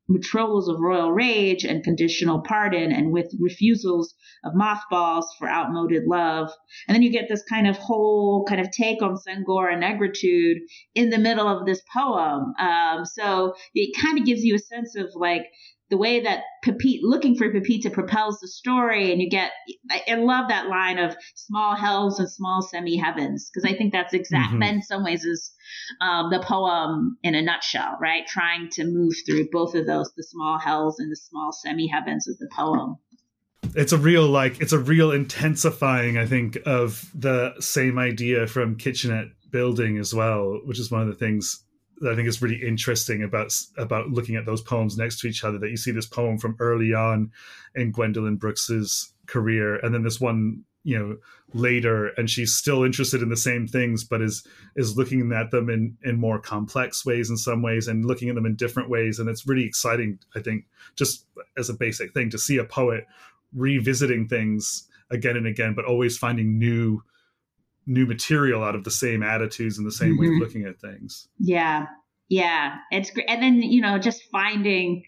betrothals of royal rage and conditional pardon, and with refusals of mothballs for outmoded love. And then you get this kind of whole kind of take on Senghor and negritude in the middle of this poem. Um, so it kind of gives you a sense of like the way that Pepita, looking for Pepita, propels the story. And you get, I, I love that line of small hells and small semi-heavens, because I think that's exact, mm-hmm. in some ways is um, the poem in a nutshell, right? Trying to move through both of those, the small hells and the small semi-heavens of the poem. It's a real, like, it's a real intensifying, I think, of the same idea from Kitchenet Building as well, which is one of the things that I think is really interesting about about looking at those poems next to each other, that you see this poem from early on in Gwendolyn Brooks's career, and then this one, you know, later, and she's still interested in the same things, but is is looking at them in, in more complex ways in some ways, and looking at them in different ways. And it's really exciting, I think, just as a basic thing, to see a poet revisiting things again and again, but always finding new new material out of the same attitudes and the same mm-hmm. way of looking at things. Yeah. Yeah. It's great. And then, you know, just finding,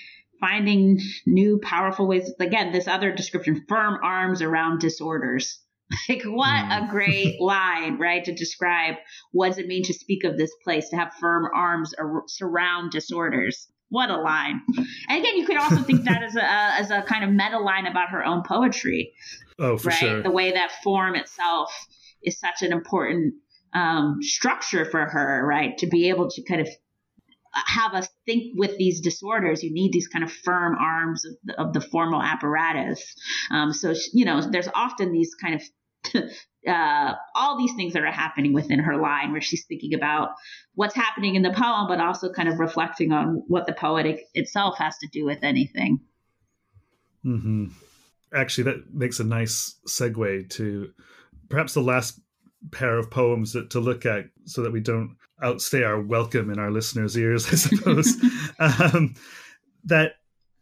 finding new powerful ways. Again, this other description, firm arms around disorders. Like what mm. a great line, right? To describe what does it mean to speak of this place, to have firm arms ar- surround disorders. What a line. And again, you could also think that as a, as a kind of meta line about her own poetry. Oh, for right? sure. The way that form itself is such an important um, structure for her, right? To be able to kind of have us think with these disorders, you need these kind of firm arms of the, of the formal apparatus. Um, so, you know, there's often these kind of, uh, all these things that are happening within her line where she's thinking about what's happening in the poem, but also kind of reflecting on what the poetic itself has to do with anything. Mm-hmm. Actually, that makes a nice segue to perhaps the last pair of poems that, to look at, so that we don't outstay our welcome in our listeners' ears, I suppose. um, that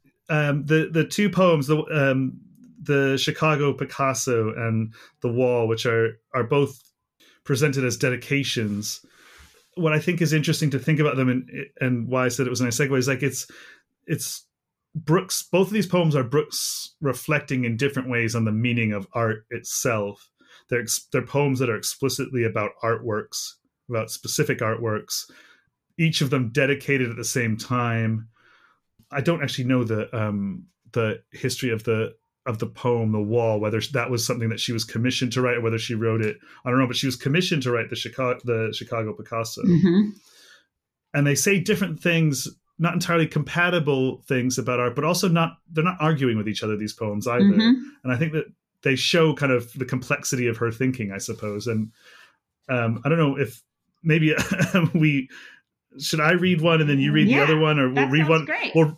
um, the the two poems, the um, the Chicago Picasso and The Wall, which are are both presented as dedications. What I think is interesting to think about them, and and why I said it was a nice segue, is like it's it's Brooks. Both of these poems are Brooks reflecting in different ways on the meaning of art itself. They're, they're poems that are explicitly about artworks, about specific artworks, each of them dedicated at the same time. I don't actually know the um, the history of the of the poem, The Wall, whether that was something that she was commissioned to write or whether she wrote it. I don't know, but she was commissioned to write the Chicago, the Chicago Picasso. Mm-hmm. And they say different things, not entirely compatible things about art, but also not, they're not arguing with each other, these poems either. Mm-hmm. And I think that they show kind of the complexity of her thinking, I suppose. And um, I don't know if maybe we should I read one and then you read yeah, the other one, or we'll read one. Great. Or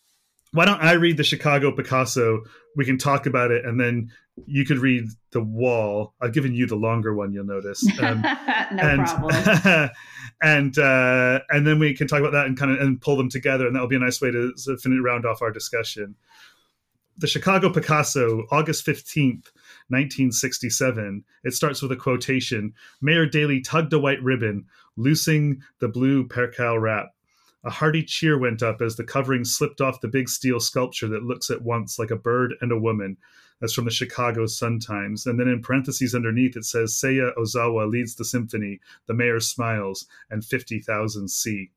why don't I read the Chicago Picasso? We can talk about it, and then you could read The Wall. I've given you the longer one, you'll notice. Um, no and, problem. and uh, and then we can talk about that and kind of and pull them together, and that will be a nice way to, to finish, round off our discussion. The Chicago Picasso, August fifteenth, nineteen sixty-seven. It starts with a quotation. Mayor Daley tugged a white ribbon, loosing the blue percale wrap. A hearty cheer went up as the covering slipped off the big steel sculpture that looks at once like a bird and a woman. That's from the Chicago Sun-Times. And then in parentheses underneath it says, Seiya Ozawa leads the symphony, the mayor smiles, and fifty thousand see.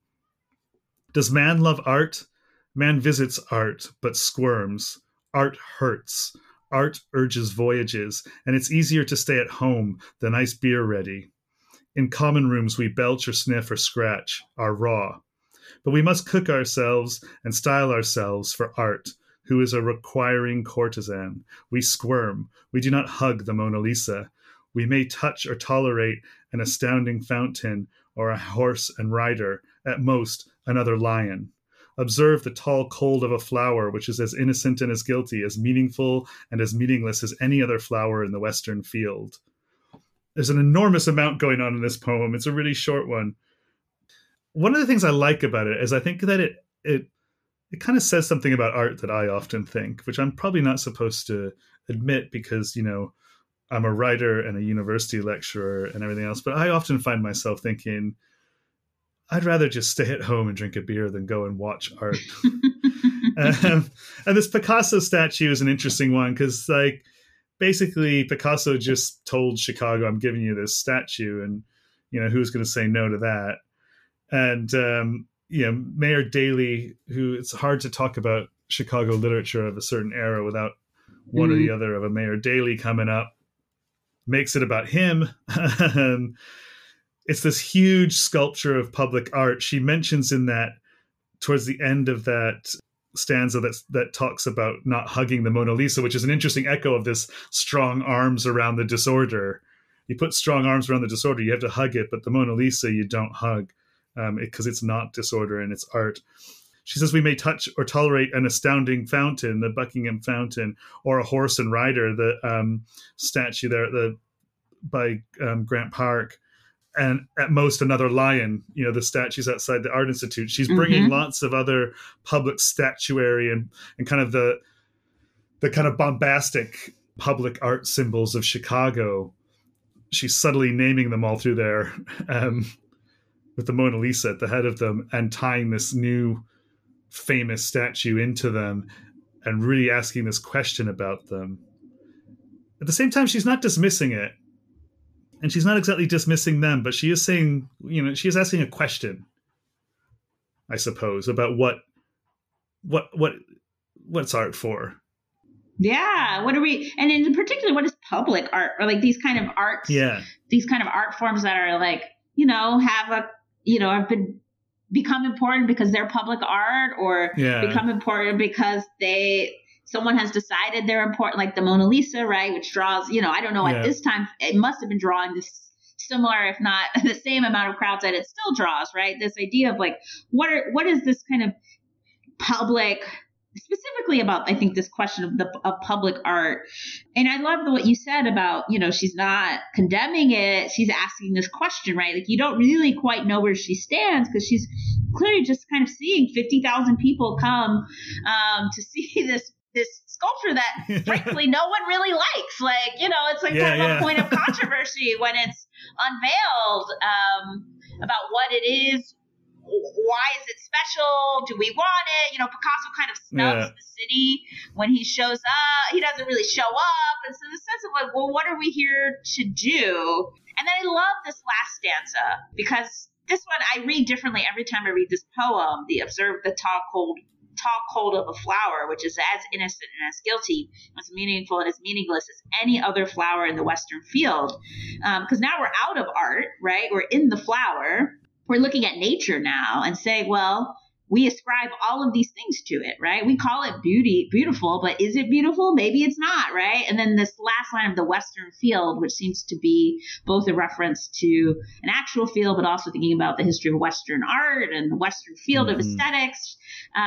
Does man love art? Man visits art, but squirms. Art hurts. Art urges voyages, and it's easier to stay at home than ice beer ready. In common rooms we belch or sniff or scratch, are raw. But we must cook ourselves and style ourselves for art, who is a requiring courtesan. We squirm. We do not hug the Mona Lisa. We may touch or tolerate an astounding fountain or a horse and rider, at most another lion. Observe the tall cold of a flower which is as innocent and as guilty, as meaningful and as meaningless as any other flower in the western field. There's an enormous amount going on in this poem. It's a really short one. One of the things I like about it is I think that it it it kind of says something about art that I often think, which I'm probably not supposed to admit because, you know, I'm a writer and a university lecturer and everything else. But I often find myself thinking, I'd rather just stay at home and drink a beer than go and watch art. um, and this Picasso statue is an interesting one because, like, basically Picasso just told Chicago, I'm giving you this statue, and, you know, who's going to say no to that? And, um, you know, Mayor Daley, who it's hard to talk about Chicago literature of a certain era without one mm-hmm. or the other of a Mayor Daley coming up, makes it about him. It's this huge sculpture of public art. She mentions in that, towards the end of that stanza that, that talks about not hugging the Mona Lisa, which is an interesting echo of this strong arms around the disorder. You put strong arms around the disorder, you have to hug it, but the Mona Lisa you don't hug because um, it, it's not disorder and it's art. She says we may touch or tolerate an astounding fountain, the Buckingham Fountain, or a horse and rider, the um, statue there at the, by um, Grant Park, and at most another lion, you know, the statues outside the Art Institute. She's bringing mm-hmm. lots of other public statuary and, and kind of the the kind of bombastic public art symbols of Chicago. She's subtly naming them all through there um, with the Mona Lisa at the head of them and tying this new famous statue into them and really asking this question about them. At the same time, she's not dismissing it. And she's not exactly dismissing them, but she is saying, you know, she is asking a question, I suppose, about what, what, what, what's art for? Yeah. What are we, and in particular, what is public art, or like these kind of arts, yeah, these kind of art forms that are like, you know, have a, you know, have been become important because they're public art, or yeah. become important because they, someone has decided they're important, like the Mona Lisa, right? Which draws, you know, I don't know, yeah. at this time, it must have been drawing this similar, if not the same amount of crowds that it still draws, right? This idea of like, what are, what is this kind of public, specifically about, I think, this question of the of public art. And I love the, what you said about, you know, she's not condemning it. She's asking this question, right? Like, you don't really quite know where she stands because she's clearly just kind of seeing fifty thousand people come um, to see this this sculpture that frankly no one really likes. Like, you know, it's like yeah, kind of yeah. a point of controversy when it's unveiled um, about what it is. Why is it special? Do we want it? You know, Picasso kind of snubs yeah. the city when he shows up. He doesn't really show up. And so the sense of like, well, what are we here to do? And then I love this last stanza because this one I read differently every time I read this poem. The observe the tall, cold, tall cold of a flower, which is as innocent and as guilty, as meaningful and as meaningless as any other flower in the Western field. Because um, now we're out of art, right? We're in the flower. We're looking at nature now and say, well, we ascribe all of these things to it, right? We call it beauty, beautiful, but is it beautiful? Maybe it's not, right? And then this last line of the Western field, which seems to be both a reference to an actual field, but also thinking about the history of Western art and the Western field mm-hmm. of aesthetics,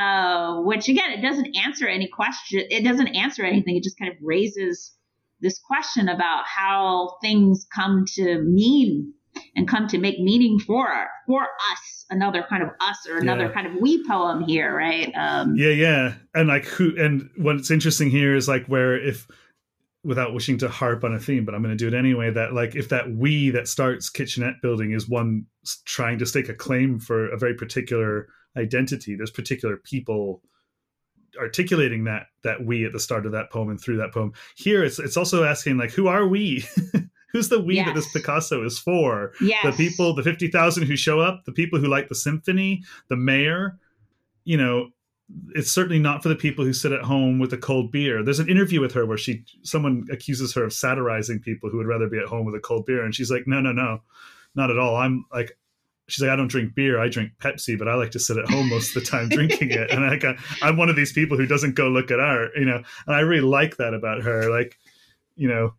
uh, which again, it doesn't answer any question. It doesn't answer anything. It just kind of raises this question about how things come to mean and come to make meaning for for us, another kind of us or another yeah. kind of we poem here, right? Um, yeah, yeah. And like who, and what's interesting here is like where if, without wishing to harp on a theme, but I'm going to do it anyway, that like if that we that starts Kitchenette Building is one trying to stake a claim for a very particular identity, there's particular people articulating that that we at the start of that poem and through that poem. Here it's it's also asking like, who are we? Who's the we yes. that this Picasso is for? Yes. The people, the fifty thousand who show up, the people who like the symphony, the mayor. You know, it's certainly not for the people who sit at home with a cold beer. There's an interview with her where she, someone accuses her of satirizing people who would rather be at home with a cold beer. And she's like, no, no, no, not at all. I'm like, she's like, I don't drink beer. I drink Pepsi, but I like to sit at home most of the time drinking it. And I, I'm one of these people who doesn't go look at art, you know, and I really like that about her. Like, you know,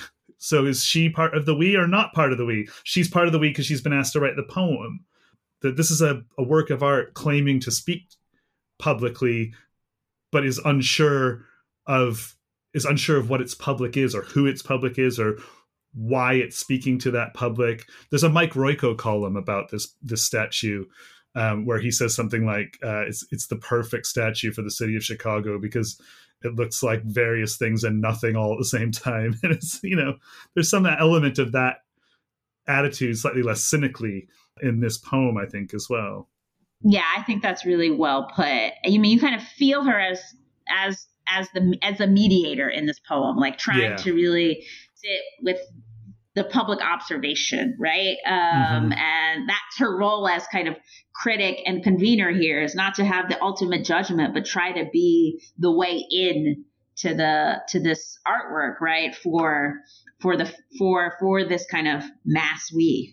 so is she part of the we or not part of the we? She's part of the we because she's been asked to write the poem. That this is a, a work of art claiming to speak publicly, but is unsure of is unsure of what its public is or who its public is or why it's speaking to that public. There's a Mike Royko column about this this statue um, where he says something like uh, it's it's the perfect statue for the city of Chicago because it looks like various things and nothing all at the same time. And it's, you know, there's some element of that attitude, slightly less cynically, in this poem, I think, as well. Yeah, I think that's really well put. I mean, you kind of feel her as as as the as a mediator in this poem, like trying yeah. to really sit with the public observation, right? Um, mm-hmm. And that's her role as kind of critic and convener here, is not to have the ultimate judgment, but try to be the way in to the to this artwork, right? For for the for for this kind of mass we.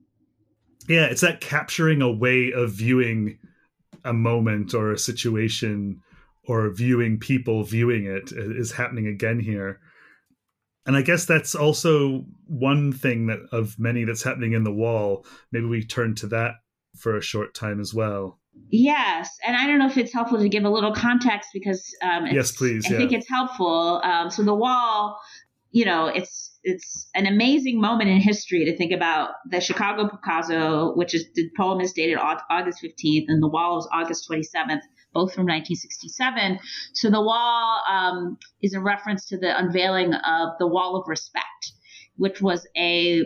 Yeah, it's that capturing a way of viewing a moment or a situation, or viewing people viewing it, is happening again here. And I guess that's also one thing that of many that's happening in The Wall. Maybe we turn to that for a short time as well. Yes. And I don't know if it's helpful to give a little context, because um, it's, yes, please. I yeah. think it's helpful. Um, so The Wall, you know, it's it's an amazing moment in history to think about. The Chicago Picasso, which is the poem is dated August fifteenth, and The Wall is August twenty-seventh, both from nineteen sixty-seven. So The Wall um, is a reference to the unveiling of the Wall of Respect, which was a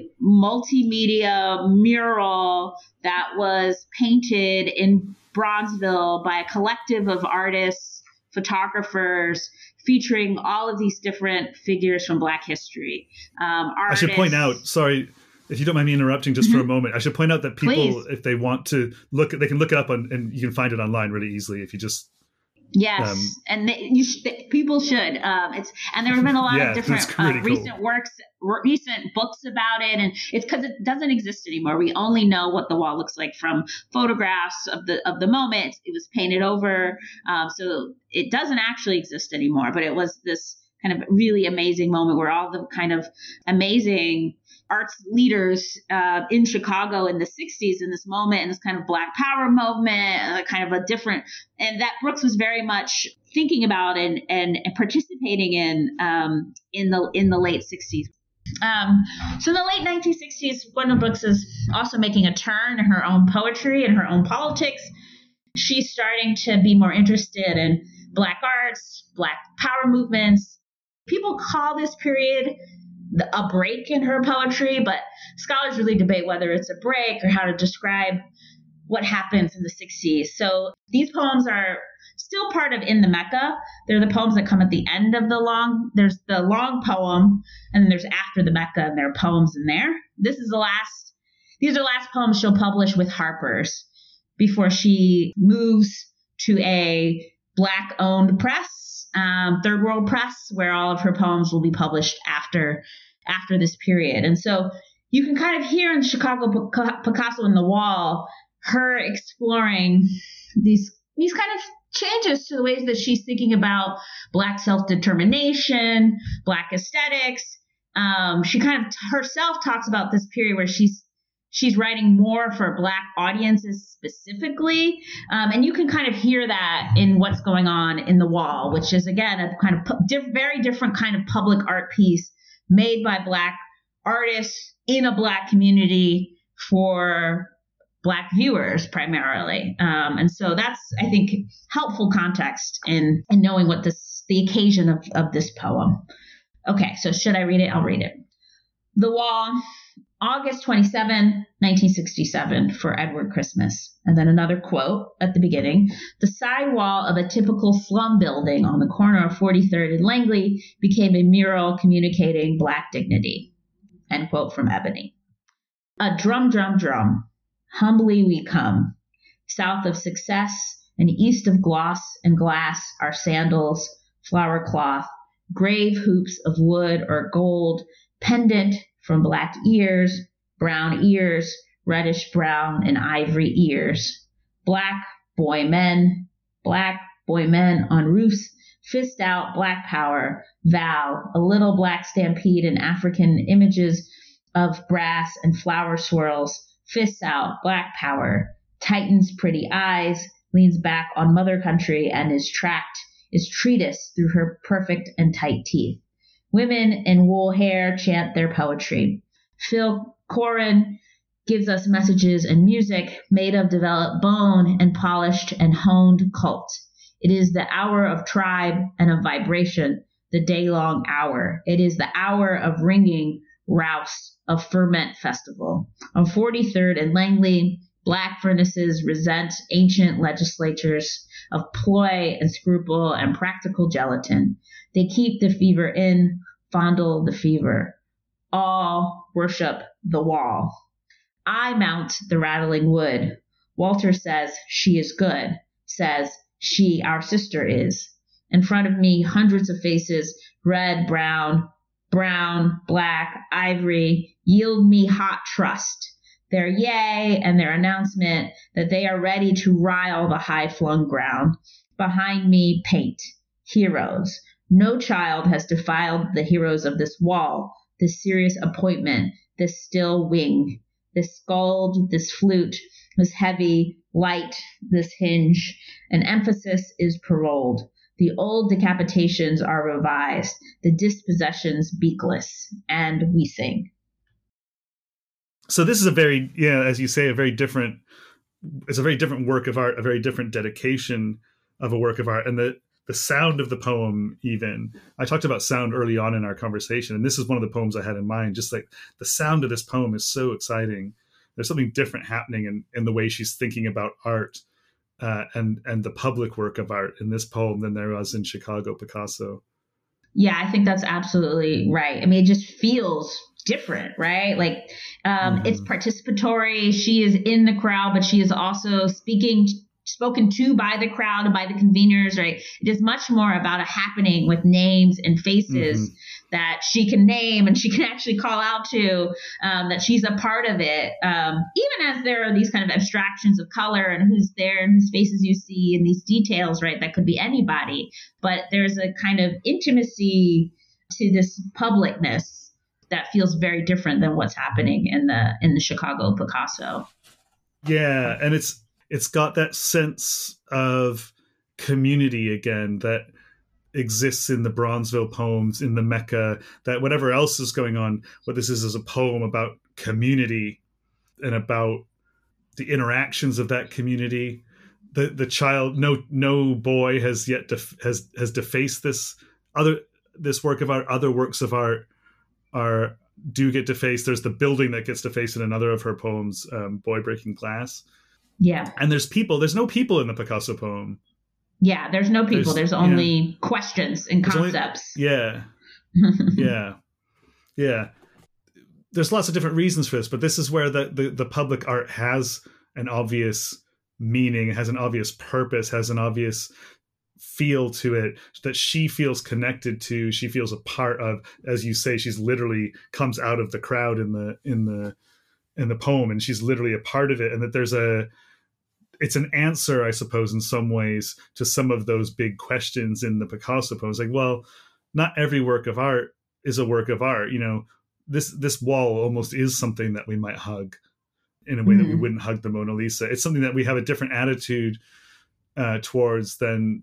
multimedia mural that was painted in Bronzeville by a collective of artists, photographers, featuring all of these different figures from Black history. Um, I should point out, sorry, if you don't mind me interrupting just mm-hmm. for a moment, I should point out that people, Please. if they want to look, they can look it up on, and you can find it online really easily if you just. Yes, um, and they, you should, they, people should. Um, it's and there have been a lot yeah, of different really uh, cool. recent works, re- recent books about it, and it's because it doesn't exist anymore. We only know what the wall looks like from photographs of the of the moment. It was painted over, um, so it doesn't actually exist anymore. But it was this kind of really amazing moment where all the kind of amazing arts leaders uh, in Chicago in the sixties, in this moment, in this kind of Black Power movement, uh, kind of a different, and that Brooks was very much thinking about and and, and participating in um, in the in the late sixties. Um, so in the late nineteen sixties, Gwendolyn Brooks is also making a turn in her own poetry and her own politics. She's starting to be more interested in Black arts, Black Power movements. People call this period a break in her poetry, but scholars really debate whether it's a break or how to describe what happens in the sixties. So these poems are still part of In the Mecca. They're the poems that come at the end of the long, there's the long poem, and then there's After the Mecca, and there are poems in there. This is the last, these are the last poems she'll publish with Harper's before she moves to a Black-owned press, Um, Third World Press, where all of her poems will be published after after this period. And so you can kind of hear in Chicago Picasso in The Wall, her exploring these these kind of changes to the ways that she's thinking about Black self-determination, Black aesthetics. Um, she kind of herself talks about this period where she's She's writing more for Black audiences specifically. Um, and you can kind of hear that in what's going on in The Wall, which is, again, a kind of pu- diff- very different kind of public art piece made by Black artists in a Black community for Black viewers primarily. Um, and so that's, I think, helpful context in, in knowing what this the occasion of, of this poem. Okay, so should I read it? I'll read it. The Wall, August twenty-seventh, nineteen sixty-seven, for Edward Christmas. And then another quote at the beginning. The side wall of a typical slum building on the corner of forty-third and Langley became a mural communicating Black dignity. End quote from Ebony. A drum, drum, drum. Humbly we come. South of Success and east of gloss and glass are sandals, flower cloth, grave hoops of wood or gold, pendant from Black ears, brown ears, reddish brown and ivory ears. Black boy men, Black boy men on roofs, fist out Black power, vow, a little Black stampede and African images of brass and flower swirls, fists out Black power, tightens pretty eyes, leans back on mother country and is tracked, is treatise through her perfect and tight teeth. Women in wool hair chant their poetry. Phil Corin gives us messages and music made of developed bone and polished and honed cult. It is the hour of tribe and of vibration, the day-long hour. It is the hour of ringing, Rouse of Ferment Festival. On forty-third and Langley, black furnaces resent ancient legislatures of ploy and scruple and practical gelatin. They keep the fever in, fondle the fever. All worship the wall. I mount the rattling wood. Walter says she is good, says she our sister is. In front of me, hundreds of faces, red, brown, brown, black, ivory, yield me hot trust. Their yea and their announcement that they are ready to rile the high-flung ground. Behind me, paint. Heroes. No child has defiled the heroes of this wall, this serious appointment, this still wing, this skald, this flute, this heavy, light, this hinge. An emphasis is paroled. The old decapitations are revised, the dispossessions beakless, and we sing. So this is a very, yeah, as you say, a very different, it's a very different work of art, a very different dedication of a work of art. And the, the sound of the poem, even, I talked about sound early on in our conversation, and this is one of the poems I had in mind. Just like the sound of this poem is so exciting. There's something different happening in, in the way she's thinking about art uh, and, and the public work of art in this poem than there was in Chicago Picasso. Yeah, I think that's absolutely right. I mean, it just feels different, right? Like um, mm-hmm. It's participatory. She is in the crowd, but she is also speaking, spoken to by the crowd and by the conveners, right? It is much more about a happening with names and faces mm-hmm. that she can name and she can actually call out to, um, that she's a part of it. Um, even as there are these kind of abstractions of color and who's there and whose faces you see and these details, right? That could be anybody, but there's a kind of intimacy to this publicness that feels very different than what's happening in the in the Chicago Picasso. Yeah, and it's it's got that sense of community again that exists in the Bronzeville poems, in the Mecca, that whatever else is going on, what this is is a poem about community and about the interactions of that community. The the child, no no boy has yet def, has has defaced this other this work of art. Other works of art are do get defaced. There's the building that gets defaced in another of her poems, um, Boy Breaking Glass. Yeah. And there's people. There's no people in the Picasso poem. Yeah, there's no people. There's, there's only yeah. questions and there's concepts. Only, yeah. yeah. Yeah. There's lots of different reasons for this, but this is where the, the, the public art has an obvious meaning, has an obvious purpose, has an obvious feel to it that she feels connected to, she feels a part of. As you say, she's literally comes out of the crowd in the in the in the poem, and she's literally a part of it, and that there's a it's an answer, I suppose, in some ways to some of those big questions in the Picasso poems. Like, well, not every work of art is a work of art. You know, this this wall almost is something that we might hug in a way mm-hmm. that we wouldn't hug the Mona Lisa. It's something that we have a different attitude uh, towards than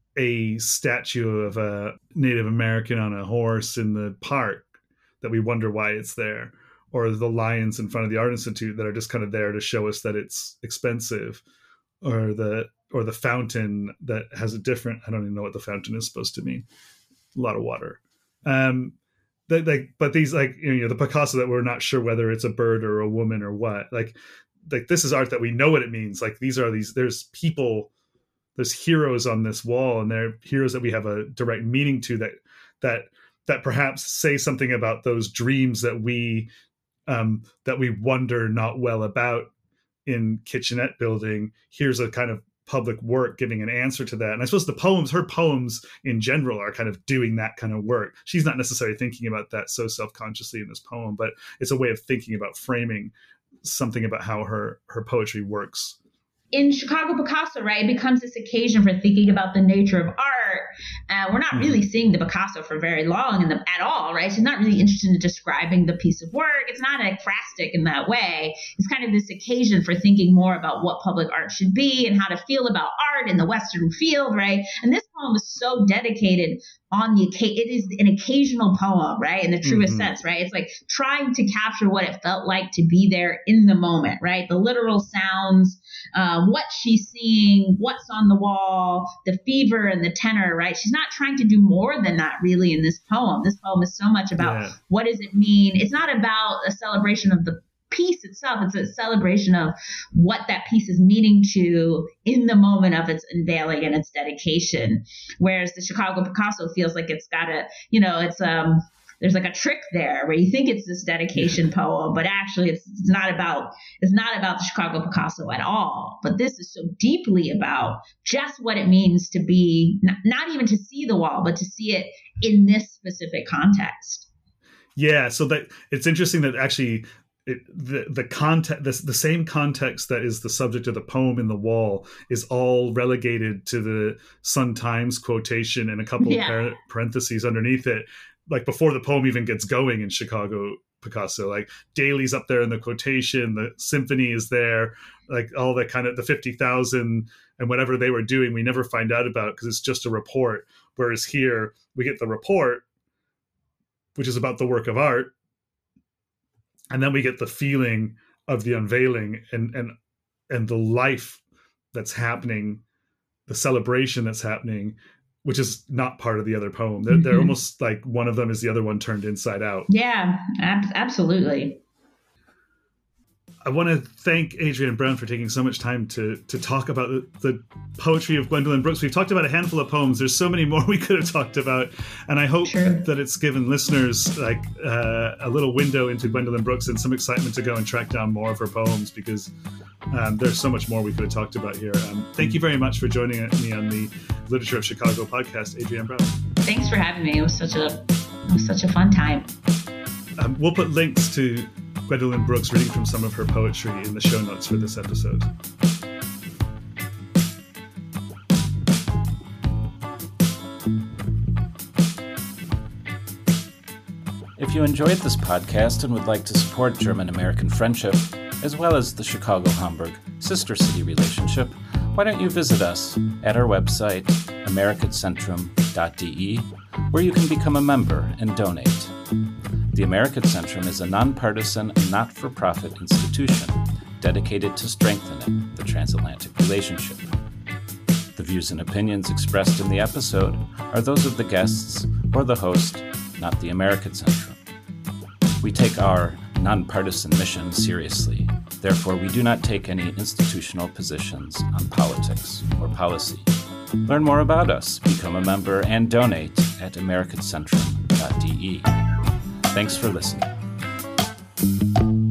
a statue of a Native American on a horse in the park that we wonder why it's there, or the lions in front of the Art Institute that are just kind of there to show us that it's expensive, or the or the fountain that has a different, I don't even know what the fountain is supposed to mean. A lot of water. Um, they, they, but these, like, you know, the Picasso that we're not sure whether it's a bird or a woman or what, like, like this is art that we know what it means. Like, these are these, there's people, there's heroes on this wall, and they're heroes that we have a direct meaning to, that, that, that perhaps say something about those dreams that we, um, that we wonder not well about in Kitchenette Building. Here's a kind of public work giving an answer to that. And I suppose the poems, her poems in general, are kind of doing that kind of work. She's not necessarily thinking about that so self-consciously in this poem, but it's a way of thinking about framing something about how her, her poetry works. In Chicago Picasso, right, it becomes this occasion for thinking about the nature of art. Uh, we're not mm-hmm. really seeing the Picasso for very long in the, at all, right? She's not really interested in describing the piece of work. It's not ekphrastic in that way. It's kind of this occasion for thinking more about what public art should be and how to feel about art in the Western field, right? And this poem is so dedicated on the, it is an occasional poem, right? In the truest mm-hmm. sense, right? It's like trying to capture what it felt like to be there in the moment, right? The literal sounds, um, what she's seeing, what's on the wall, the fever and the tenor, right? She's not trying to do more than that really in this poem. This poem is so much about yeah. what does it mean? It's not about a celebration of the piece itself. It's a celebration of what that piece is meaning to in the moment of its unveiling and its dedication. Whereas the Chicago Picasso feels like it's got a, you know, it's um there's like a trick there where you think it's this dedication poem, but actually it's, it's not about it's not about the Chicago Picasso at all. But this is so deeply about just what it means to be not, not even to see the wall, but to see it in this specific context. Yeah, so that it's interesting that actually It, the the context the, the same context that is the subject of the poem in the wall is all relegated to the Sun-Times quotation and a couple yeah. of par- parentheses underneath it, like before the poem even gets going in Chicago Picasso. Like Daly's up there in the quotation, the symphony is there, like all that kind of the fifty thousand and whatever they were doing we never find out about because it's just a report. Whereas here we get the report, which is about the work of art. And then we get the feeling of the unveiling and and and the life that's happening, the celebration that's happening, which is not part of the other poem. They're, mm-hmm. they're almost like one of them is the other one turned inside out. Yeah, ab- absolutely. I want to thank Adrienne Brown for taking so much time to to talk about the, the poetry of Gwendolyn Brooks. We've talked about a handful of poems. There's so many more we could have talked about. And I hope sure. that it's given listeners like uh, a little window into Gwendolyn Brooks and some excitement to go and track down more of her poems because um, there's so much more we could have talked about here. Um, thank you very much for joining me on the Literature of Chicago podcast, Adrienne Brown. Thanks for having me. It was such a, it was such a fun time. Um, we'll put links to Gwendolyn Brooks reading from some of her poetry in the show notes for this episode. If you enjoyed this podcast and would like to support German-American friendship, as well as the Chicago-Hamburg sister city relationship, why don't you visit us at our website, americatcentrum dot d e, where you can become a member and donate. The American Centrum is a nonpartisan, not-for-profit institution dedicated to strengthening the transatlantic relationship. The views and opinions expressed in the episode are those of the guests or the host, not the American Centrum. We take our nonpartisan mission seriously. Therefore, we do not take any institutional positions on politics or policy. Learn more about us, become a member, and donate at americatcentrum dot d e. Thanks for listening.